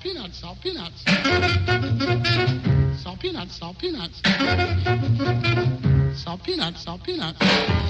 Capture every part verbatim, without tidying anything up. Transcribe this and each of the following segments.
peanuts, salt peanuts. Salt peanuts, salt peanuts. Salt peanuts, salt peanuts.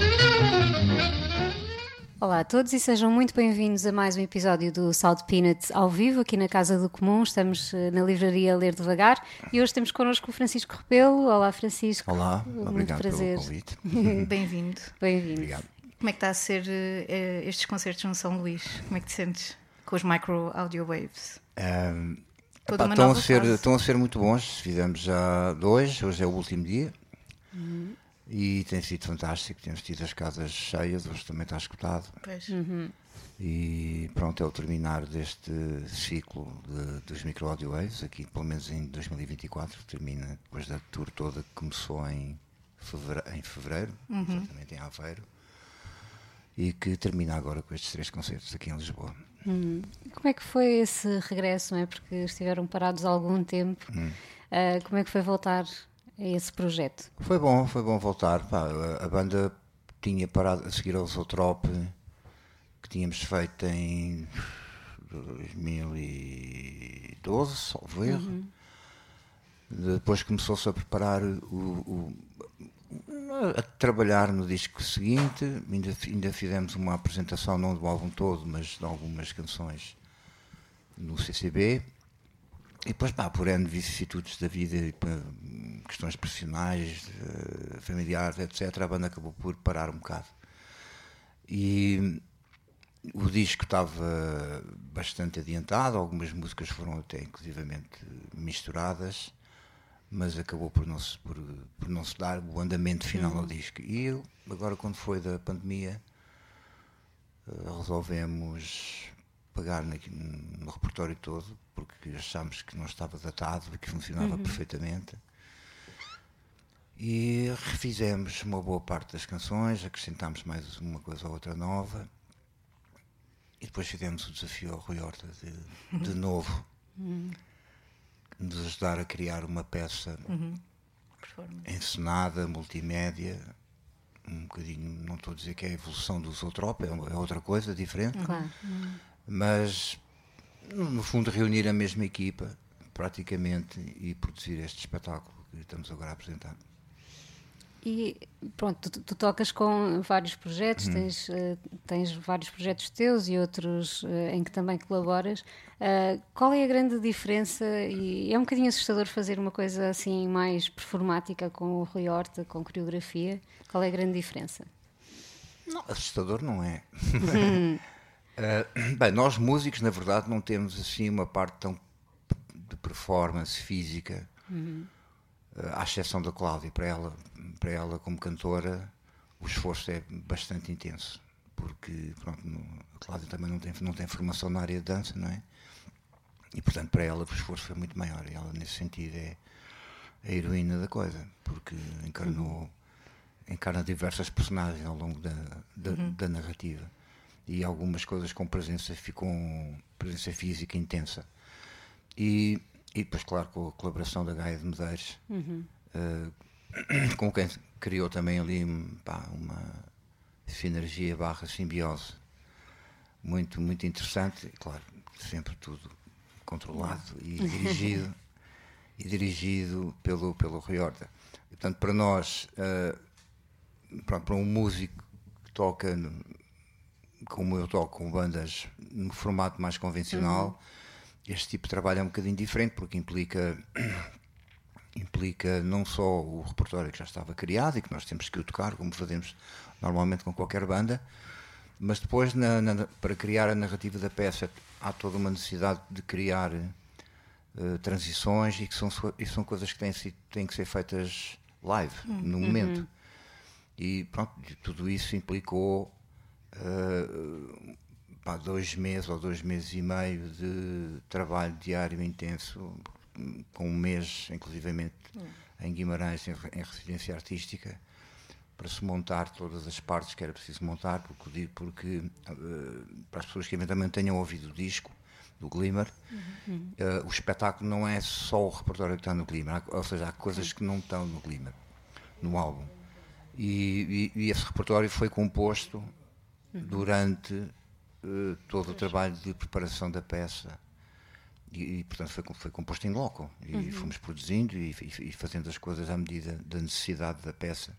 Olá a todos e sejam muito bem-vindos a mais um episódio do Salt Peanuts ao vivo aqui na Casa do Comum. Estamos na livraria Ler Devagar e hoje temos connosco o Francisco Rebelo. Olá, Francisco. Olá, muito obrigado prazer. pelo convite. Bem-vindo. Bem-vindo. Obrigado. Como é que está a ser uh, estes concertos no São Luís? Como é que te sentes com os micro audio waves? Um, Toda epá, uma estão, nova a ser, fase. estão a ser muito bons. Fizemos já dois, hoje é o último dia. Uhum. E tem sido fantástico. Temos tido as casas cheias, hoje também está escutado. Pois. Uhum. E pronto, é o terminar deste ciclo de, dos micro audio waves, aqui pelo menos em dois mil e vinte e quatro, termina depois da tour toda que começou em fevereiro, em fevereiro uhum. exatamente em Aveiro, e que termina agora com estes três concertos aqui em Lisboa. Hum. Como é que foi esse regresso, não é? Porque estiveram parados há algum tempo. Hum. Uh, como é que foi voltar a esse projeto? Foi bom, foi bom voltar. Pá, a, a banda tinha parado a seguir ao Zotrope, que tínhamos feito em dois mil e doze, salvo erro. Uhum. Depois começou-se a preparar o, o a trabalhar no disco seguinte, ainda, ainda fizemos uma apresentação, não do álbum todo, mas de algumas canções no C C B, e depois, pá, por N vicissitudes da vida, questões profissionais, familiares, etcétera, a banda acabou por parar um bocado. E o disco estava bastante adiantado, algumas músicas foram até inclusivamente misturadas, mas acabou por não se, por, por não se dar o andamento final uhum. ao disco. E eu, agora quando foi da pandemia, uh, resolvemos pegar na, no repertório todo, porque achámos que não estava datado e que funcionava uhum. perfeitamente. E refizemos uma boa parte das canções, acrescentámos mais uma coisa ou outra nova, e depois fizemos o desafio ao Rui Horta de, de novo. Uhum. Nos ajudar a criar uma peça uhum. encenada, multimédia, um bocadinho, não estou a dizer que é a evolução do Zotrope, é outra coisa diferente, claro. uhum. mas no fundo reunir a mesma equipa praticamente e produzir este espetáculo que estamos agora a apresentar. E pronto, tu, tu tocas com vários projetos, hum. tens, uh, tens vários projetos teus e outros uh, em que também colaboras. Uh, qual é a grande diferença? E é um bocadinho assustador fazer uma coisa assim mais performática com o Rui Horta, com coreografia. Qual é a grande diferença? Não, assustador não é. Hum. uh, bem, nós músicos, na verdade, não temos assim uma parte tão de performance física. Uhum. À exceção da Cláudia, para ela, para ela como cantora, o esforço é bastante intenso, porque pronto, a Cláudia também não tem, não tem formação na área de dança, não é? E portanto para ela o esforço é muito maior, e ela nesse sentido é a heroína da coisa, porque encarnou, uhum. encarna diversas personagens ao longo da, da, uhum. da narrativa, e algumas coisas com presença, com presença física intensa. E E depois, claro, com a colaboração da Gaia de Medeiros, uhum. uh, com quem criou também ali pá, uma sinergia barra simbiose muito, muito interessante. E, claro, sempre tudo controlado e dirigido, e dirigido pelo, pelo Rui Horta. E, portanto, para nós, uh, pronto, para um músico que toca, no, como eu toco, com bandas no formato mais convencional, uhum. este tipo de trabalho é um bocadinho diferente, porque implica, implica não só o repertório que já estava criado e que nós temos que o tocar, como fazemos normalmente com qualquer banda, mas depois, na, na, para criar a narrativa da peça, há toda uma necessidade de criar uh, transições, e que são, e são coisas que têm, têm que ser feitas live, uhum. no momento. Uhum. E pronto, tudo isso implicou Uh, Há dois meses ou dois meses e meio de trabalho diário intenso, com um mês, inclusivamente, hum. em Guimarães, em, em residência artística, para se montar todas as partes que era preciso montar, porque, porque uh, para as pessoas que eventualmente tenham ouvido o disco do Glimmer, uhum. uh, o espetáculo não é só o repertório que está no Glimmer, há, ou seja, há coisas que não estão no Glimmer, no álbum. E, e, e esse repertório foi composto uhum. durante... Uh, todo o trabalho de preparação da peça, E, e portanto foi, foi composto em loco. E uhum. fomos produzindo e, e, e fazendo as coisas à medida da necessidade da peça.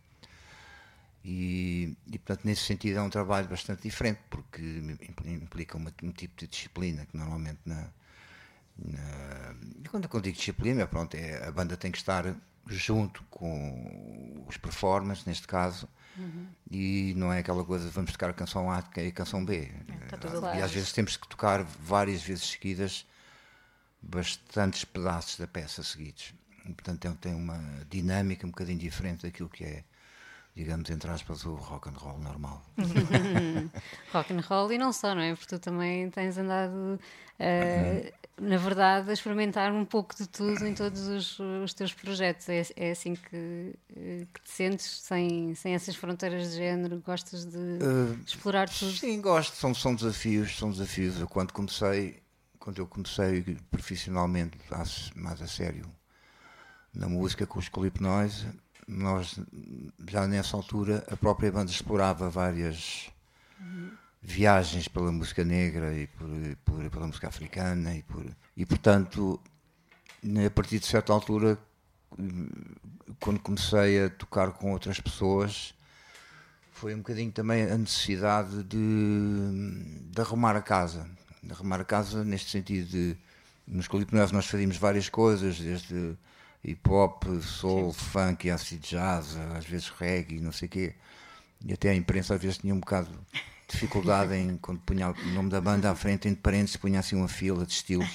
E, e portanto nesse sentido é um trabalho bastante diferente, porque implica uma, um tipo de disciplina que normalmente na, na e quando eu digo disciplina, pronto, é, a banda tem que estar junto com os performers neste caso. Uhum. E não é aquela coisa, vamos tocar a canção A e a canção B. É, tá e claro. Às vezes temos que tocar várias vezes seguidas bastantes pedaços da peça seguidos. E, portanto tem, tem uma dinâmica um bocadinho diferente daquilo que é, digamos, entre aspas, o rock and roll normal. Rock and roll e não só, não é? Porque tu também tens andado, uh, uhum. na verdade, a experimentar um pouco de tudo em todos os, os teus projetos. É, é assim que, que te sentes, sem, sem essas fronteiras de género? Gostas de uh, explorar tudo? Sim, gosto. São, são desafios, são desafios. Eu, quando comecei, quando eu comecei profissionalmente, mais a sério, na música com os Colipnóis, nós, já nessa altura, a própria banda explorava várias uhum. viagens pela música negra e por, por, pela música africana e, por, e, portanto, a partir de certa altura, quando comecei a tocar com outras pessoas, foi um bocadinho também a necessidade de, de arrumar a casa. De arrumar a casa neste sentido de, nos Colipnóis nós fazíamos várias coisas, desde hip-hop, soul, sim, funk, acid jazz, às vezes reggae, não sei o quê. E até a imprensa às vezes tinha um bocado de dificuldade em, quando punha o nome da banda à frente, entre parênteses, punha assim uma fila de estilos.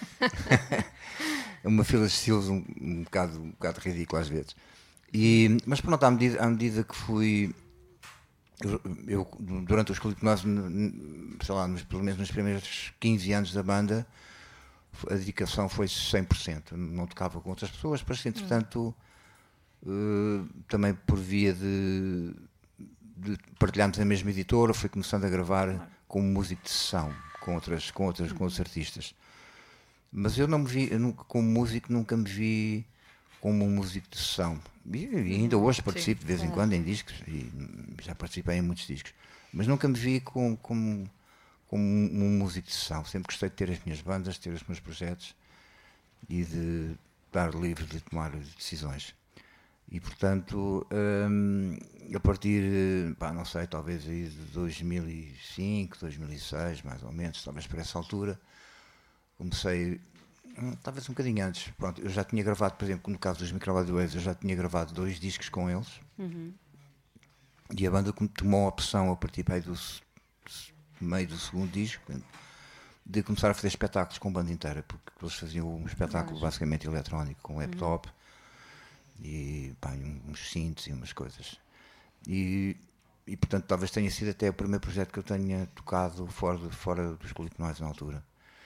Uma fila de estilos um, um, bocado, um bocado ridícula às vezes. E, mas pronto, à medida, à medida que fui... Eu, eu durante os Colipnóis, sei lá, nos, pelo menos nos primeiros quinze anos da banda, a dedicação foi cem por cento. Não tocava com outras pessoas, mas entretanto hum. uh, também por via de, de partilharmos a mesma editora, fui começando a gravar claro. como músico de sessão com outras, com outras, com outros artistas. Mas eu não me vi, eu nunca, como músico, nunca me vi como um músico de sessão. E, e ainda hoje participo Sim, de vez claro. em quando em discos, e já participei em muitos discos, mas nunca me vi como, como como um, um músico de sessão. Sempre gostei de ter as minhas bandas, de ter os meus projetos e de estar livre de tomar decisões. E, portanto, hum, a partir, pá, não sei, talvez aí de dois mil e cinco, dois mil e seis, mais ou menos, talvez por essa altura, comecei, hum, talvez um bocadinho antes, pronto, eu já tinha gravado, por exemplo, no caso dos Microbody Waves, eu já tinha gravado dois discos com eles, uhum. e a banda tomou a opção a partir aí do meio do segundo disco de começar a fazer espetáculos com banda inteira, porque eles faziam um espetáculo Mas... basicamente eletrónico com laptop uhum. e pá, uns synths e umas coisas e, e portanto talvez tenha sido até o primeiro projeto que eu tenha tocado fora, de, fora dos Colipnóis na altura.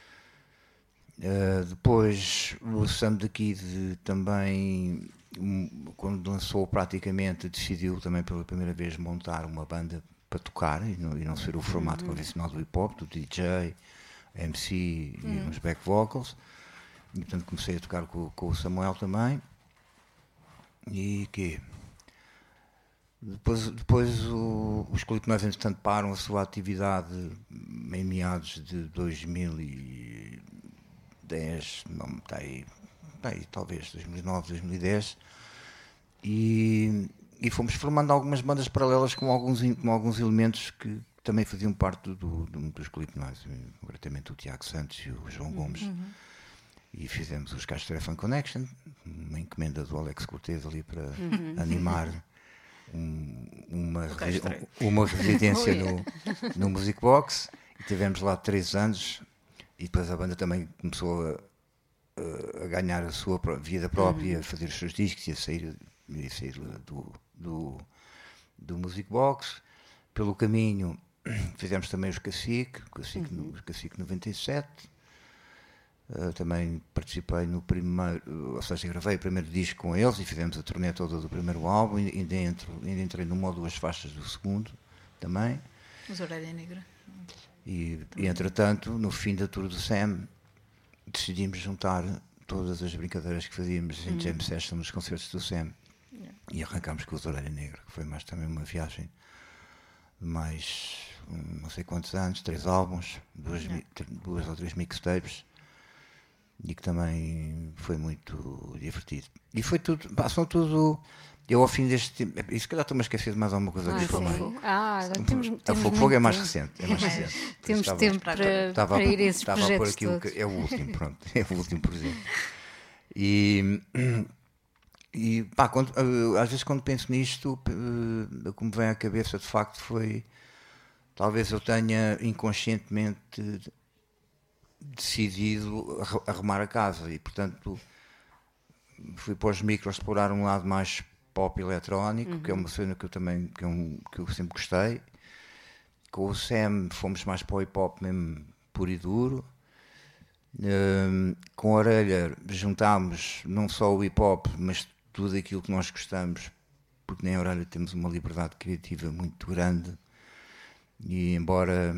Uh, depois o Sam da Kid também, um, quando lançou praticamente, decidiu também pela primeira vez montar uma banda para tocar e não, e não ser o formato uhum. convencional do hip hop, do D J, M C uhum. e uns back vocals. E portanto comecei a tocar com, com o Samuel também. E que depois, depois o, os Colipnóis entretanto param a sua atividade em meados de dois mil e dez, não, está aí, está aí talvez dois mil e nove, dois mil e dez, e E fomos formando algumas bandas paralelas com alguns, com alguns elementos que também faziam parte do, do, dos Colipnóis, concretamente o Tiago Santos e o João Gomes. Uhum. E fizemos os Castro Fan Connection, uma encomenda do Alex Cortez ali para uhum. animar um, uma, um, uma residência no, no Music Box. E tivemos lá três anos e depois a banda também começou a, a ganhar a sua vida própria, uhum. a fazer os seus discos e a sair, a sair do, do, do Music Box. Pelo caminho fizemos também os Cacique, o Cacique, uhum. no, Cacique noventa e sete. Uh, também participei no primeiro, ou seja, gravei o primeiro disco com eles e fizemos a turnê toda do primeiro álbum e ainda, entro, ainda entrei numa ou duas faixas do segundo também. Os Orelha Negra. E, e entretanto, no fim da tour do Sam, decidimos juntar todas as brincadeiras que fazíamos em uhum. jam session nos concertos do Sam. Yeah. E arrancámos com os Orelha Negra, que foi mais também uma viagem de mais não sei quantos anos, três álbuns, duas, yeah. duas ou três mixtapes. e que também foi muito divertido. E foi tudo, passam tudo. Eu ao fim deste tempo, e se calhar estou-me a esquecer de mais alguma coisa Ah, que falei. sim. Ah, agora temos, A temos Fogo muito Fogo é mais tempo. recente. É mais recente. Temos Estava- tempo para, estava a- para ir a esses estava a pôr projetos aqui o todos. que- é o último, pronto. É o último projeto. E, e pá, quando, eh, às vezes quando penso nisto, eh, o que me vem à cabeça de facto foi, talvez eu tenha inconscientemente decidido arru- arrumar a casa e portanto fui para os micros explorar um lado mais pop eletrónico, que é uma cena que eu também que eu, que eu sempre gostei. Com o Sam fomos mais para o hip hop mesmo puro e duro. Um, com a Orelha juntámos não só o hip hop, mas tudo aquilo que nós gostamos, porque nem a Orelha temos uma liberdade criativa muito grande. E embora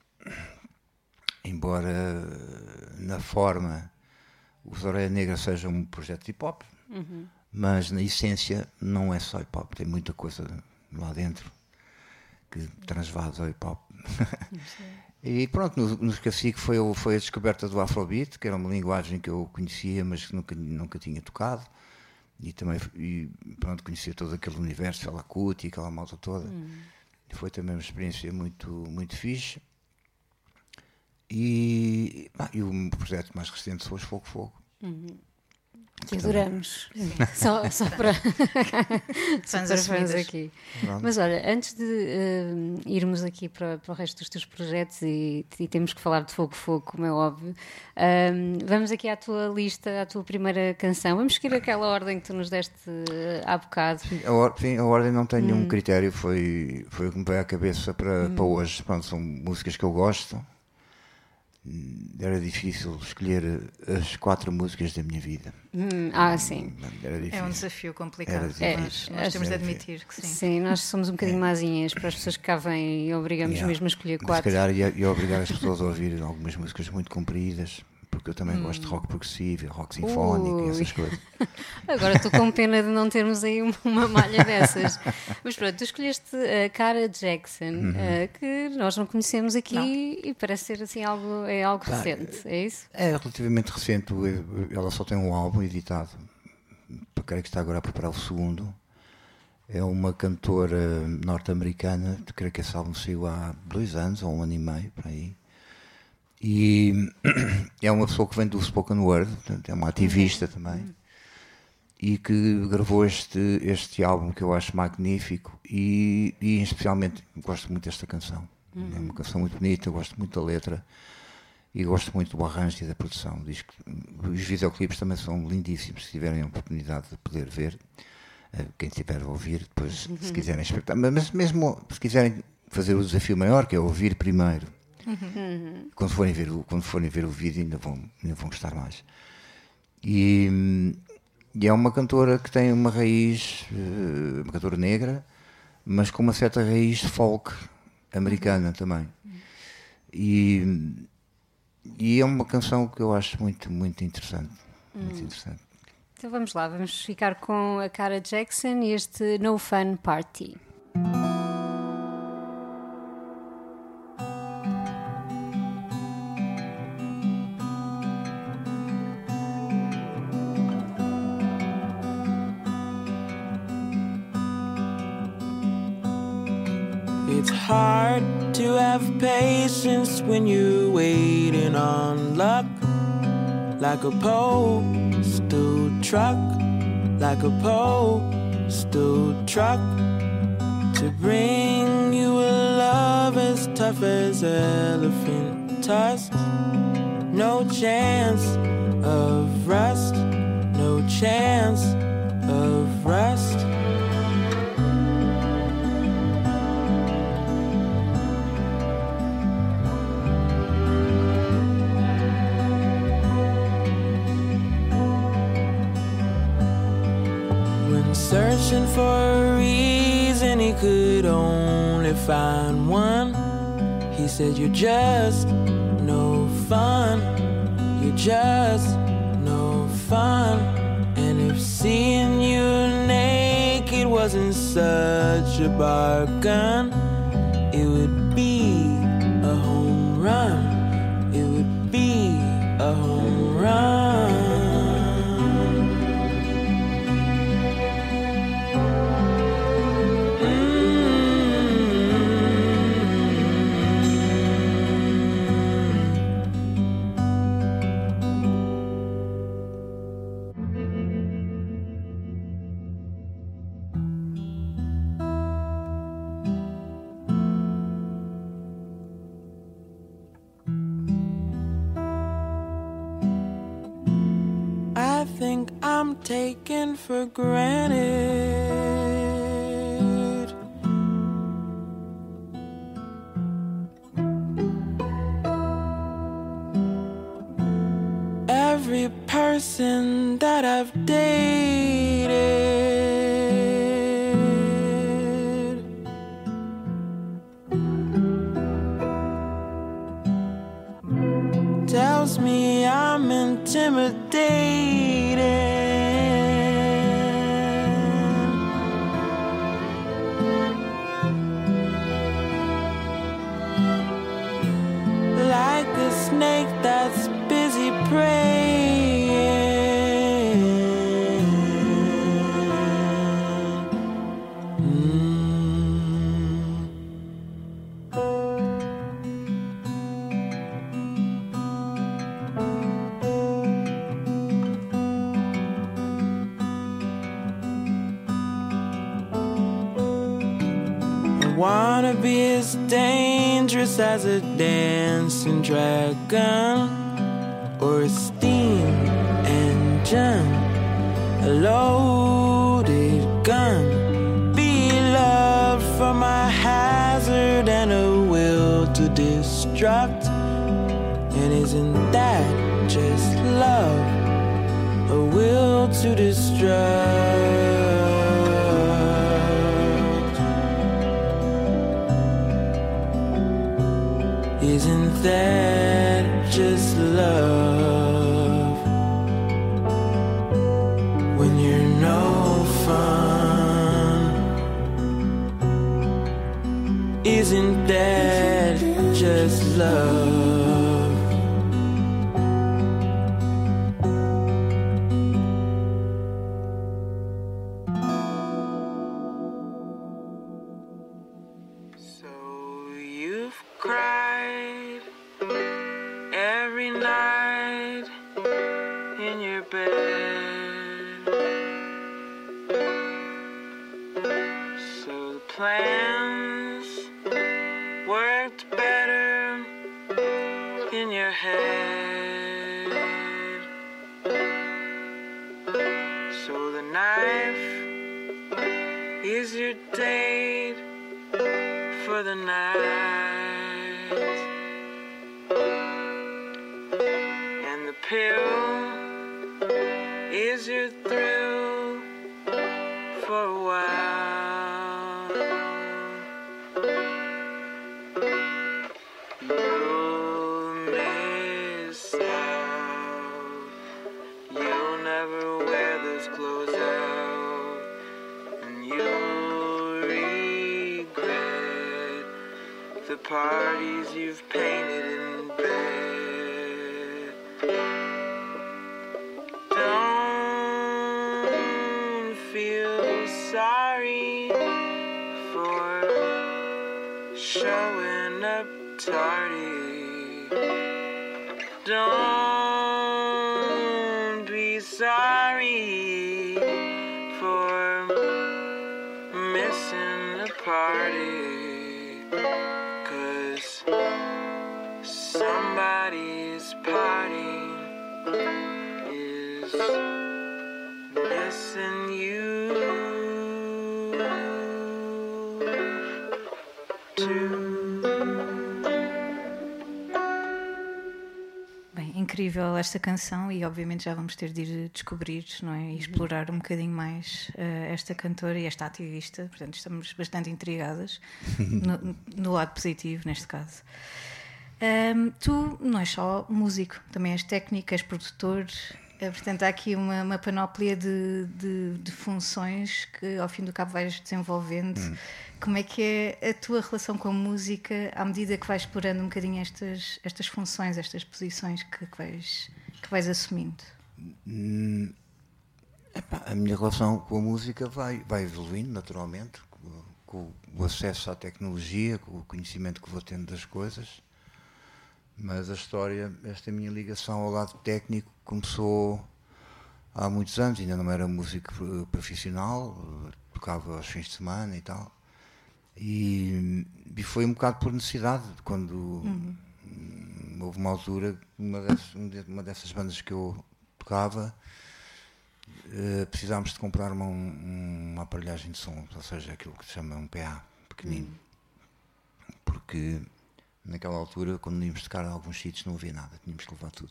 embora na forma os Orelha Negra seja um projeto de hip hop, uhum. mas na essência não é só hip hop, tem muita coisa lá dentro que transvasa o hip hop. E pronto, nos no Cacique foi, foi a descoberta do Afrobeat, que era uma linguagem que eu conhecia, mas que nunca, nunca tinha tocado. E também e, pronto, conhecia todo aquele universo, Fela Kuti, aquela malta toda. Hum. Foi também uma experiência muito, muito fixe. E, bah, e o projeto mais recente foi o Fogo Fogo. Uhum. Que adoramos. Só, só para fãs, para fãs aqui. Pronto. Mas olha, antes de uh, irmos aqui para, para o resto dos teus projetos e, e temos que falar de Fogo Fogo, como é óbvio, um, vamos aqui à tua lista, à tua primeira canção. Vamos seguir aquela ordem que tu nos deste uh, há bocado. Sim, a, or sim, a ordem não tem hum. nenhum critério, foi, foi o que me veio à cabeça para, hum. para hoje. Pronto, são músicas que eu gosto. Era difícil escolher as quatro músicas da minha vida. Hum, ah, sim. Era difícil. É um desafio complicado. Era difícil. Nós, nós temos de admitir que sim. Sim, nós somos um bocadinho é. mazinhas para as pessoas que cá vêm e obrigamos yeah. mesmo a escolher quatro. Se calhar ia, ia obrigar as pessoas a ouvir algumas músicas muito compridas, porque eu também hum. gosto de rock progressivo, rock sinfónico Ui. e essas coisas. Agora estou com pena de não termos aí uma malha dessas. Mas pronto, tu escolheste a Cara Jackson, uhum. uh, que nós não conhecemos aqui não. e parece ser assim algo, é algo ah, recente, é isso? É relativamente recente, ela só tem um álbum editado, creio que está agora a preparar o segundo. É uma cantora norte-americana, creio que esse álbum saiu há dois anos ou um ano e meio, por aí. E é uma pessoa que vem do spoken word, portanto, é uma ativista também, e que gravou este, este álbum que eu acho magnífico e, e especialmente gosto muito desta canção. Uhum. É uma canção muito bonita, gosto muito da letra e gosto muito do arranjo e da produção. Diz que os videoclipes também são lindíssimos, se tiverem a oportunidade de poder ver, quem tiver a ouvir, depois uhum. se quiserem espreitar, mas mesmo se quiserem fazer o desafio maior, que é ouvir primeiro. Uhum. Quando, forem ver o, quando forem ver o vídeo ainda vão, ainda vão gostar mais. E, e é uma cantora que tem uma raiz, uma cantora negra, mas com uma certa raiz folk americana também. E, e é uma canção que eu acho muito, muito interessante. Muito hum. interessante. Então vamos lá, vamos ficar com a Cara Jackson e este No Fun Party. It's hard to have patience when you're waiting on luck. Like a postal truck, like a postal truck, to bring you a love as tough as elephant tusks. No chance of rust, no chance of rust. Searching for a reason, he could only find one. He said, you're just no fun, you're just no fun. And if seeing you naked wasn't such a bargain, it would be a home run, it would be a home run. taken for granted. Every person that I've dated tells me I'm intimidated. Like a snake that's busy praying. Mm. I wanna be as dangerous as a dancing dragon, or a steam engine, a loaded gun. Be loved for my hazard and a will to destruct. And isn't that just love? A will to destruct. Isn't that just love? When you're no fun, isn't that just love? So you've cried every night in your bed. So the plans worked better in your head. So the knife is your date for the night, and the pill is your thrill for a while. You'll miss out. You'll never wear those clothes out, and you'll regret the parties you've painted in bed. Don't feel sorry for showing up tardy. Don't be sorry for missing the party. Somebody's party is missing you too. Bem, incrível esta canção, e obviamente já vamos ter de ir descobrir, não é? E explorar um bocadinho mais uh, esta cantora e esta ativista. Portanto, estamos bastante intrigadas no, no lado positivo, neste caso. Um, tu não és só músico, também és técnico, és produtor, uh, portanto há aqui uma, uma panóplia de, de, de funções que ao fim do cabo vais desenvolvendo. Hum. Como é que é a tua relação com a música à medida que vais explorando um bocadinho estas, estas funções, estas posições que, que, vais, que vais assumindo? Hum, epá, a minha relação com a música vai, vai evoluindo naturalmente, com, com o acesso à tecnologia, com o conhecimento que vou tendo das coisas. Mas a história, esta minha ligação ao lado técnico começou há muitos anos. Ainda não era músico profissional, tocava aos fins de semana e tal, e, e foi um bocado por necessidade. Quando uhum. houve uma altura, uma dessas, uma dessas bandas que eu tocava, uh, precisámos de comprar uma, um, uma aparelhagem de som, ou seja, aquilo que se chama um P A pequenino. Hum. Porque naquela altura, quando íamos tocar a alguns sítios, não havia nada, tínhamos que levar tudo.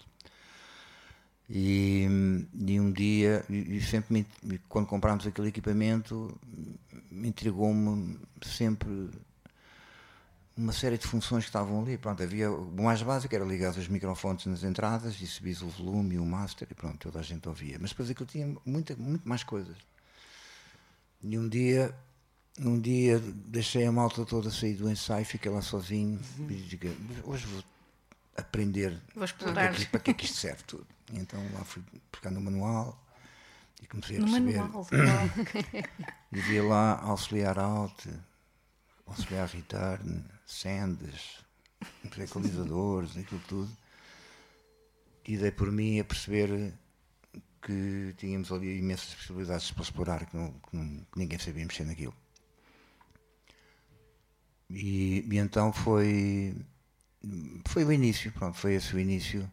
E, e um dia, e sempre me, quando comprámos aquele equipamento, me intrigou-me sempre uma série de funções que estavam ali. Pronto, havia o mais básico, era ligar os microfones nas entradas e subir o volume e o master e pronto, toda a gente ouvia. Mas depois aquilo tinha muita, muito mais coisas. E um dia, um dia deixei a malta toda sair do ensaio, fiquei lá sozinho uhum. e digo, hoje vou aprender vou explorar. Para, que, para que é que isto serve tudo. E então lá fui buscar no manual e comecei a no perceber. Manual. E vi lá auxiliar alt, auxiliar return, sendas, equalizadores, aquilo tudo. E dei por mim a perceber que tínhamos ali imensas possibilidades para explorar, que, não, que, não, que ninguém sabia mexer naquilo. E, e então foi, foi o início, pronto, foi esse o início.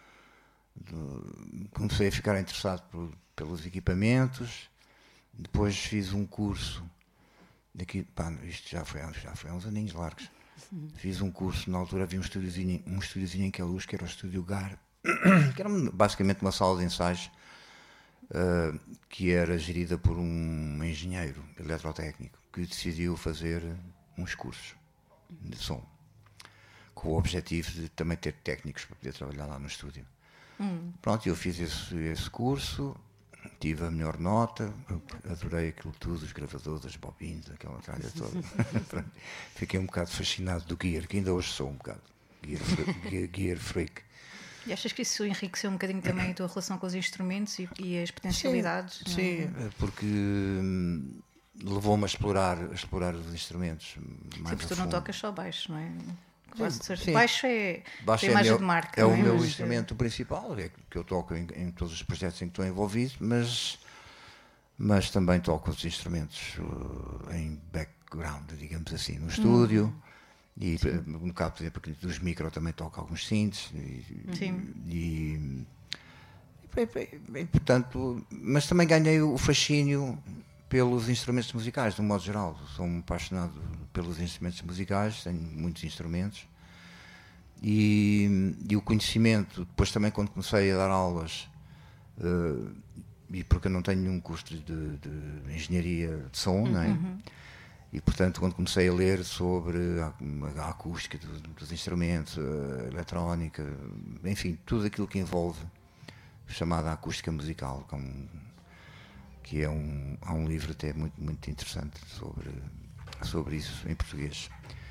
Do, comecei a ficar interessado por, pelos equipamentos, depois fiz um curso, daqui, pá, isto já foi, já foi há uns aninhos largos, fiz um curso, na altura havia um estúdiozinho, um estúdiozinho em Queluz, que era o Estúdio G A R, que era basicamente uma sala de ensaios, uh, que era gerida por um engenheiro eletrotécnico, que decidiu fazer uns cursos de som, com o objetivo de também ter técnicos para poder trabalhar lá no estúdio. Hum. Pronto, eu fiz esse, esse curso, tive a melhor nota, adorei aquilo tudo, os gravadores, as bobinas, aquela tralha toda. Fiquei um bocado fascinado do Gear, que ainda hoje sou um bocado Gear, gear, gear freak. E achas que isso enriqueceu um bocadinho também a tua relação com os instrumentos e, e as potencialidades? Sim, sim, porque hum, levou-me a explorar, a explorar os instrumentos mais. Sim, porque tu não tocas só baixo, não é? Sim. Baixo é baixo a imagem é meu, de marca. É não o é? meu Mas, instrumento principal, é que eu toco em, em todos os projetos em que estou envolvido, mas, mas também toco outros instrumentos uh, em background, digamos assim, no estúdio. Hum. E Sim. no caso, por exemplo, dos micro também toco alguns synths. E, Sim. E, e, e, e, portanto, mas também ganhei o fascínio pelos instrumentos musicais, de um modo geral. Sou um apaixonado pelos instrumentos musicais, tenho muitos instrumentos. E, e o conhecimento, depois também quando comecei a dar aulas, uh, e porque eu não tenho nenhum curso de, de engenharia de som, uhum. não é? E portanto quando comecei a ler sobre a, a acústica do, dos instrumentos, a eletrónica, enfim, tudo aquilo que envolve chamada acústica musical, como, que é um, há um livro até muito, muito interessante sobre, sobre isso em português.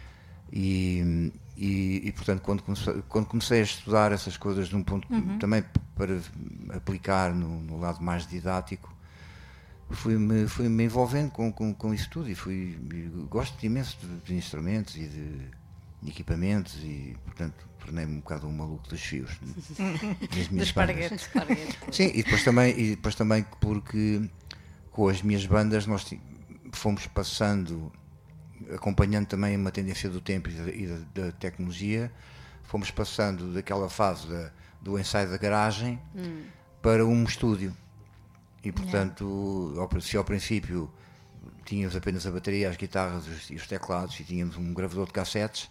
E, e, e portanto quando comecei, quando comecei a estudar essas coisas num ponto uhum. também para aplicar no, no lado mais didático, fui-me fui -me envolvendo com, com, com isso tudo e fui, gosto imenso de, de instrumentos e de, de equipamentos e portanto tornei-me um bocado um maluco dos fios das minhas bandas. Sim, e depois também, e depois também porque com as minhas bandas nós fomos passando, acompanhando também uma tendência do tempo e da, e da, da tecnologia, fomos passando daquela fase da, do ensaio da garagem hum. para um estúdio. E portanto, ao, se ao princípio tínhamos apenas a bateria, as guitarras os, e os teclados e tínhamos um gravador de cassetes,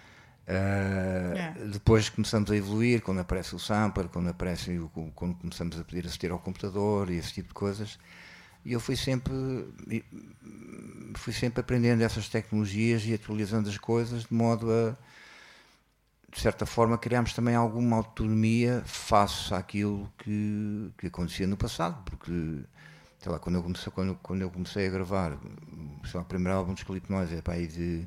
uh, yeah. depois começamos a evoluir, quando aparece o sampler, quando, aparece, quando começamos a poder assistir ao computador e esse tipo de coisas. E eu fui sempre, fui sempre aprendendo essas tecnologias e atualizando as coisas de modo a, de certa forma, criarmos também alguma autonomia face àquilo que, que acontecia no passado, porque, sei lá, quando eu comecei, quando, quando eu comecei a gravar, sei lá, o primeiro álbum dos Slipknot é para aí de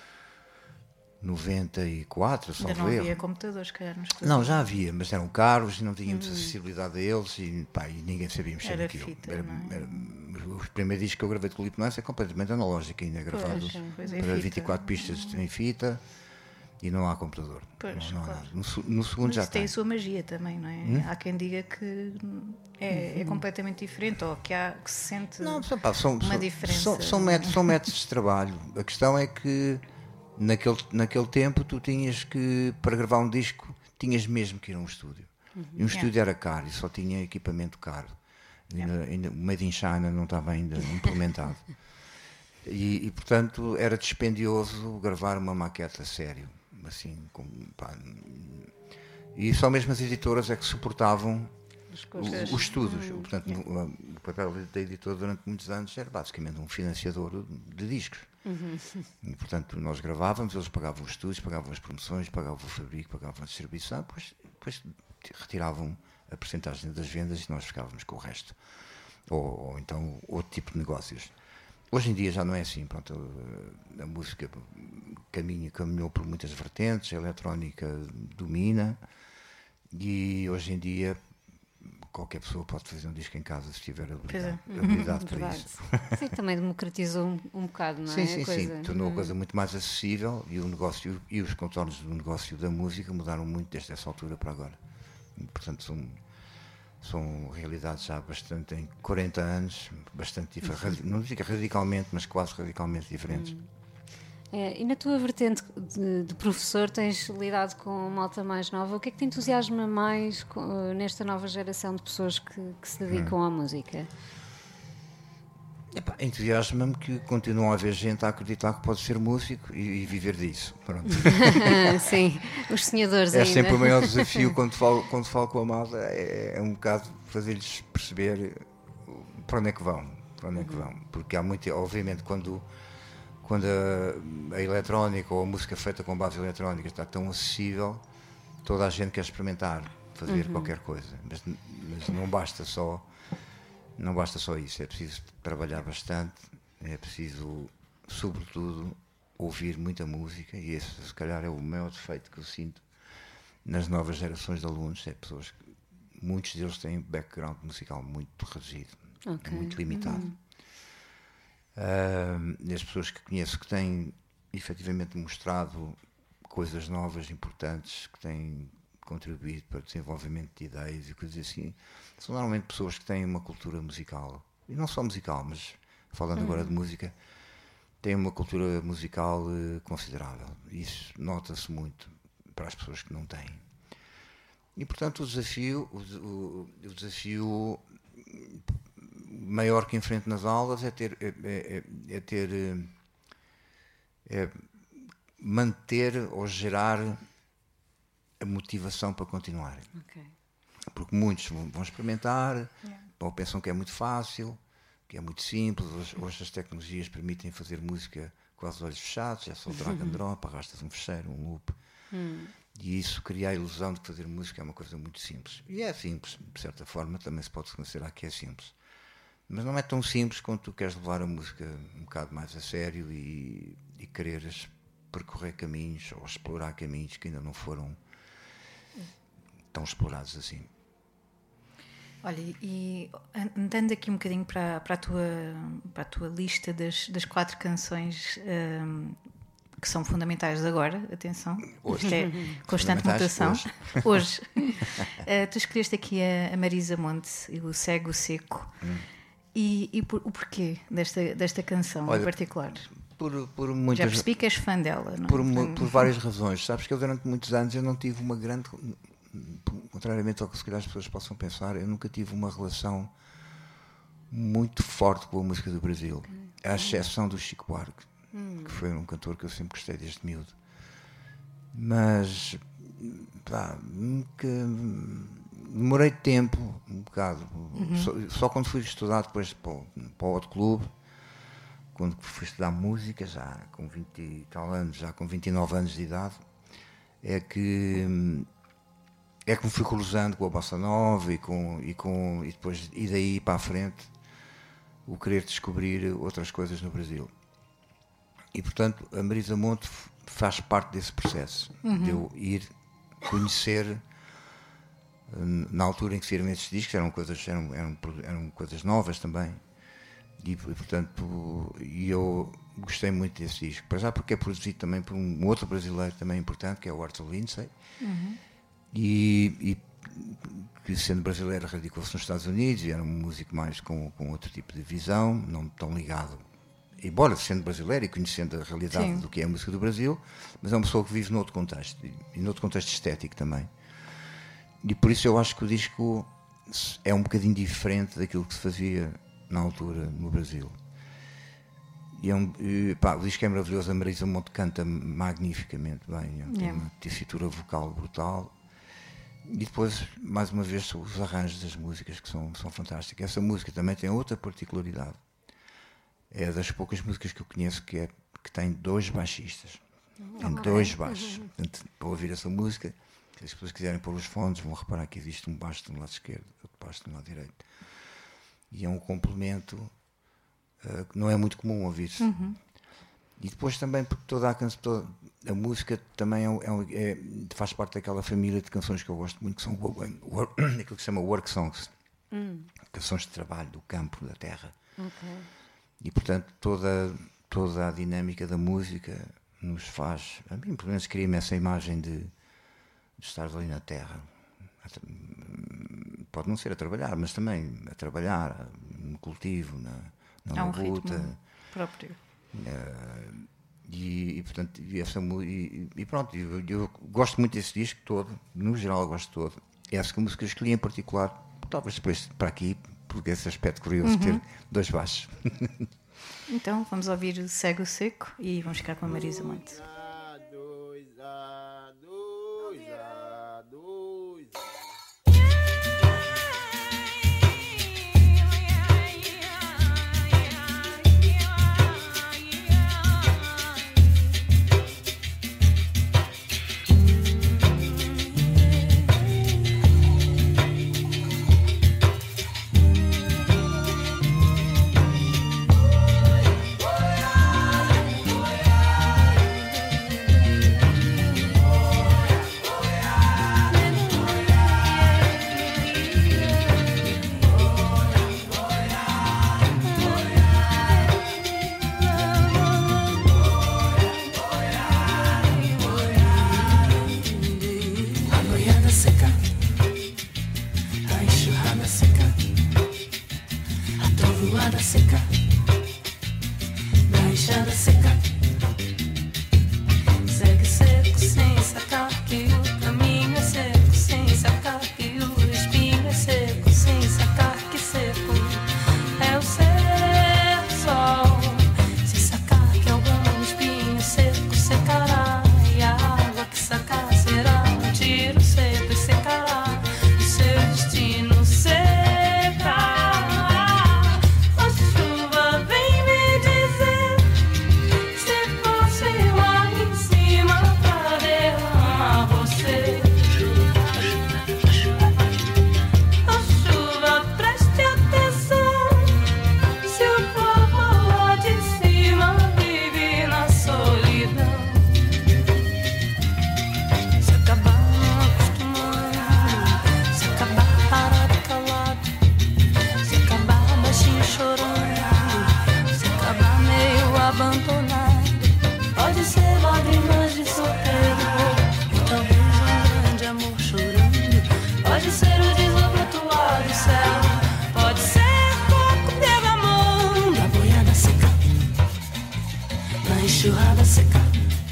noventa e quatro, só Ainda não havia computadores, se calhar, no estúdio. Não, já havia, mas eram caros e não tínhamos hum. acessibilidade a eles e, pá, e ninguém sabia mexer era naquilo. Fita, era, não é? era, os primeiros discos que eu gravei de Slipknot é completamente analógico, ainda é gravado pois, para vinte e quatro pistas em fita. E não há computador. Pois, não, não claro. há no, no segundo Mas já tem tem. a sua magia também, não é? Hum? Há quem diga que é, é completamente diferente ou que, há, que se sente não, pá, são, uma são, diferença. São, são, métodos, são métodos de trabalho. A questão é que naquele, naquele tempo tu tinhas que, para gravar um disco, tinhas mesmo que ir a um estúdio. Uhum. E um yeah. estúdio era caro e só tinha equipamento caro. Ainda, ainda, o Made in China não estava ainda implementado. E, e, portanto, era dispendioso gravar uma maquete a sério. Assim, com, pá, e só mesmo as editoras é que suportavam os, os estudos. Hum, portanto, yeah. o, o papel da editora durante muitos anos era basicamente um financiador de discos. Uhum. E, portanto, nós gravávamos, eles pagavam os estudos, pagavam as promoções, pagavam o fabrico, pagavam a distribuição, depois, depois retiravam a percentagem das vendas e nós ficávamos com o resto. Ou, ou então outro tipo de negócios. Hoje em dia já não é assim. Pronto, a, a música caminha, caminhou por muitas vertentes, a eletrónica domina e hoje em dia qualquer pessoa pode fazer um disco em casa se tiver habilidade, é. habilidade uhum, para isso. Sim, também democratizou um, um bocado, não é? Sim, sim, a coisa. sim. Tornou uhum. a coisa muito mais acessível e o negócio e os contornos do negócio da música mudaram muito desde essa altura para agora. E, portanto, são, são realidades já bastante, em quarenta anos, bastante diferentes. Não digo radicalmente, mas quase radicalmente diferentes. Uhum. É, e na tua vertente de, de professor tens lidado com malta mais nova, o que é que te entusiasma mais com, nesta nova geração de pessoas que, que se dedicam hum. à música? Epá, entusiasma-me que continuam a haver gente a acreditar que pode ser músico e, e viver disso. Pronto. Sim, os sonhadores é ainda. É sempre o maior desafio quando falo, quando falo com a malta, é, é um bocado fazer-lhes perceber para onde é que vão, para onde é que vão, porque há muito, obviamente, quando quando a, a eletrónica ou a música feita com base eletrónica está tão acessível, toda a gente quer experimentar fazer uhum. qualquer coisa, mas, mas não basta só não basta só isso, é preciso trabalhar bastante, é preciso sobretudo ouvir muita música, e esse se calhar é o maior defeito que eu sinto nas novas gerações de alunos, é pessoas que muitos deles têm background musical muito reduzido, okay. muito limitado. Uhum. Uh, as pessoas que conheço que têm efetivamente mostrado coisas novas, importantes, que têm contribuído para o desenvolvimento de ideias e coisas assim, são normalmente pessoas que têm uma cultura musical, e não só musical, mas falando hum. agora de música, têm uma cultura musical uh, considerável. Isso nota-se muito para as pessoas que não têm. E portanto o desafio, o, o, o desafio maior que enfrento nas aulas é ter, é, é, é ter é manter ou gerar a motivação para continuar. Okay. Porque muitos vão, vão experimentar, yeah. ou pensam que é muito fácil, que é muito simples. Hoje, hoje as tecnologias permitem fazer música com os olhos fechados, é só drag and drop, arrastas um fecheiro, um loop. Hum. E isso cria a ilusão de que fazer música é uma coisa muito simples. E é simples, de certa forma, também se pode considerar que é simples. Mas não é tão simples quando tu queres levar a música um bocado mais a sério e, e quereres percorrer caminhos ou explorar caminhos que ainda não foram tão explorados assim. Olha, e andando aqui um bocadinho para, para, a, tua, para a tua lista das, das quatro canções um, que são fundamentais agora, atenção, hoje. Isto é constante mutação. Hoje. hoje. uh, tu escolheste aqui a, a Marisa Monte e o Cego Seco. Hum. E, e por, o porquê desta, desta canção Olha, em particular? Por, por muitas, Já percebi que és fã dela, não é? Por, então, por várias razões. Sabes que eu durante muitos anos eu não tive uma grande... Contrariamente ao que se calhar as pessoas possam pensar, eu nunca tive uma relação muito forte com a música do Brasil. Okay. À exceção do Chico Buarque, hum. que foi um cantor que eu sempre gostei desde miúdo. Mas... pá, nunca... demorei tempo, um bocado, uhum. só, só quando fui estudar depois para o, para o outro clube, quando fui estudar música, já com vinte e tal anos, já com vinte e nove anos de idade, é que, é que me fui cruzando com a Bossa Nova e, com, e, com, e depois, e daí para a frente, o querer descobrir outras coisas no Brasil. E portanto, a Marisa Monte faz parte desse processo, uhum. de eu ir conhecer. Na altura em que saíram esses discos eram coisas, eram, eram, eram coisas novas também e, e portanto e eu gostei muito desse disco, para já porque é produzido também por um outro brasileiro também importante que é o Arthur Lindsay, uhum. e, e que sendo brasileiro radicou-se nos Estados Unidos e era um músico mais com, com outro tipo de visão, não tão ligado, embora sendo brasileiro e conhecendo a realidade Sim. do que é a música do Brasil, mas é uma pessoa que vive noutro contexto e noutro contexto estético também. E por isso eu acho que o disco é um bocadinho diferente daquilo que se fazia na altura no Brasil. E é um, e, pá, o disco é maravilhoso, a Marisa Monte canta magnificamente bem, tem Yeah. uma tessitura vocal brutal. E depois, mais uma vez, os arranjos das músicas que são, são fantásticos. Essa música também tem outra particularidade. É das poucas músicas que eu conheço que, é, que tem dois baixistas. Tem dois baixos. Portanto, para ouvir essa música, se as pessoas quiserem pôr os fones, vão reparar que existe um baixo de um lado esquerdo e outro baixo de um lado direito. E é um complemento uh, que não é muito comum ouvir-se. Uhum. E depois também, porque toda a canção, toda a música também é, é, é, faz parte daquela família de canções que eu gosto muito, que são work, aquilo que se chama work songs, hum. canções de trabalho, do campo, da terra. Okay. E portanto toda, toda a dinâmica da música nos faz, a mim pelo menos cria-me essa imagem de, de estar ali na terra. Pode não ser a trabalhar, mas também a trabalhar no cultivo, na, na Há um luta. ritmo próprio. Uh, e, e portanto e, essa, e, e pronto, eu, eu gosto muito desse disco todo, no geral gosto todo. Essa música eu escolhi em particular, talvez depois para aqui, porque esse aspecto curioso de ter dois baixos. Então vamos ouvir o Cego Seco e vamos ficar com a Marisa Monte. enxurrada seca,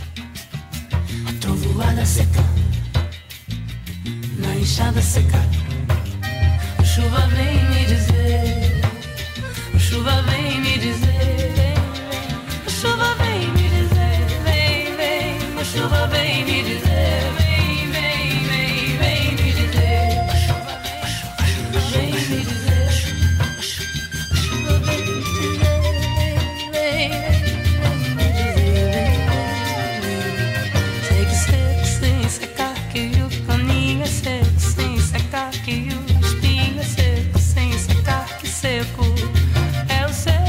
a trovoada seca, na enxada seca. A chuva vem me dizer, a chuva vem me dizer, a chuva vem me dizer, vem, vem, a chuva vem me dizer, vem, vem, vem, vem me dizer, a chuva vem me dizer, a chuva vem me dizer, vem, vem, vem. Que o espinho é seco, sem secar, que seco é o céu.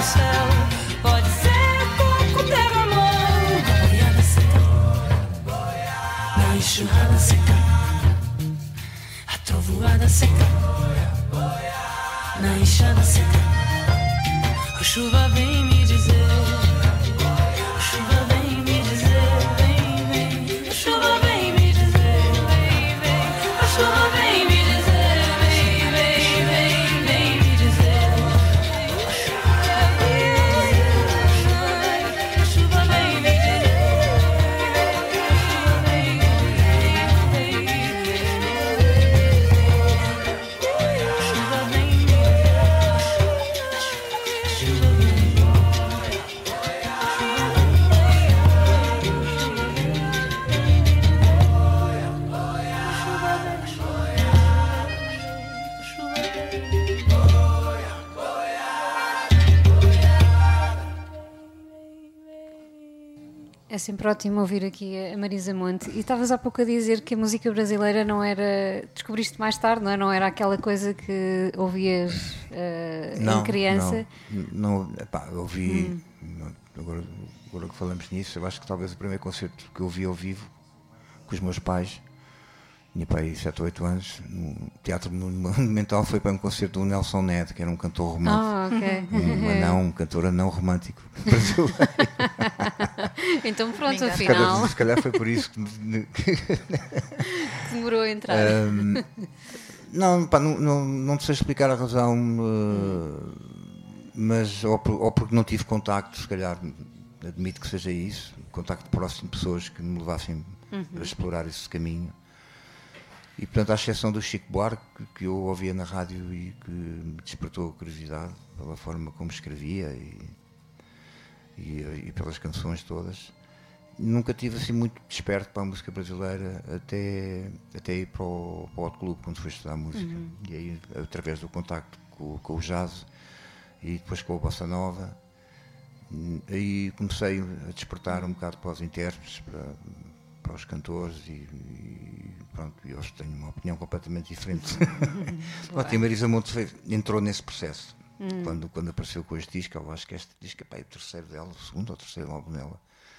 céu. Pode ser coco, terra, amor. Boiada seca, na enxurrada seca, a trovoada seca, na enxada seca. A chuva vem me dizer, a chuva vem me dizer, vem, vem. A chuva vem me dizer, vem, vem. A chuva vem me dizer, vem, vem, vem, vem me dizer. A chuva vem me dizer, É sempre ótimo ouvir aqui a Marisa Monte. E estavas há pouco a dizer que a música brasileira não era... Descobriste mais tarde, não é? Não era aquela coisa que ouvias uh, Não, em criança. Não, não epá, eu ouvi, não, agora, agora que falamos nisso, eu acho que talvez o primeiro concerto que eu ouvi ao vivo com os meus pais, tinha pai sete ou oito anos, no Teatro Monumental, foi para um concerto do Nelson Ned, que era um cantor romântico. Ah, ok. Um anão, um cantor anão romântico brasileiro. Então pronto, Obrigada. Se calhar, afinal se calhar foi por isso que me- demorou a entrar. Ahm, não, pá, não, não, não sei explicar a razão, uh, mas ou, por- ou porque não tive contacto, se calhar admito que seja isso, contacto próximo de pessoas que me levassem a explorar esse caminho. E portanto, à exceção do Chico Buarque, que eu ouvia na rádio e que me despertou a curiosidade pela forma como escrevia e, e, e pelas canções todas, nunca tive assim muito desperto para a música brasileira até, até ir para o, para o Hot Club, quando fui estudar música. Uhum. E aí, através do contacto com, com o jazz e depois com a bossa nova, aí comecei a despertar um bocado para os intérpretes, para, para os cantores e, e pronto, eu hoje tenho uma opinião completamente diferente. Pronto, e a Marisa Monte foi- entrou nesse processo. Hum. Quando, quando apareceu com este disco, eu acho que este disco epá, é o terceiro dela, o segundo ou terceiro álbum dela.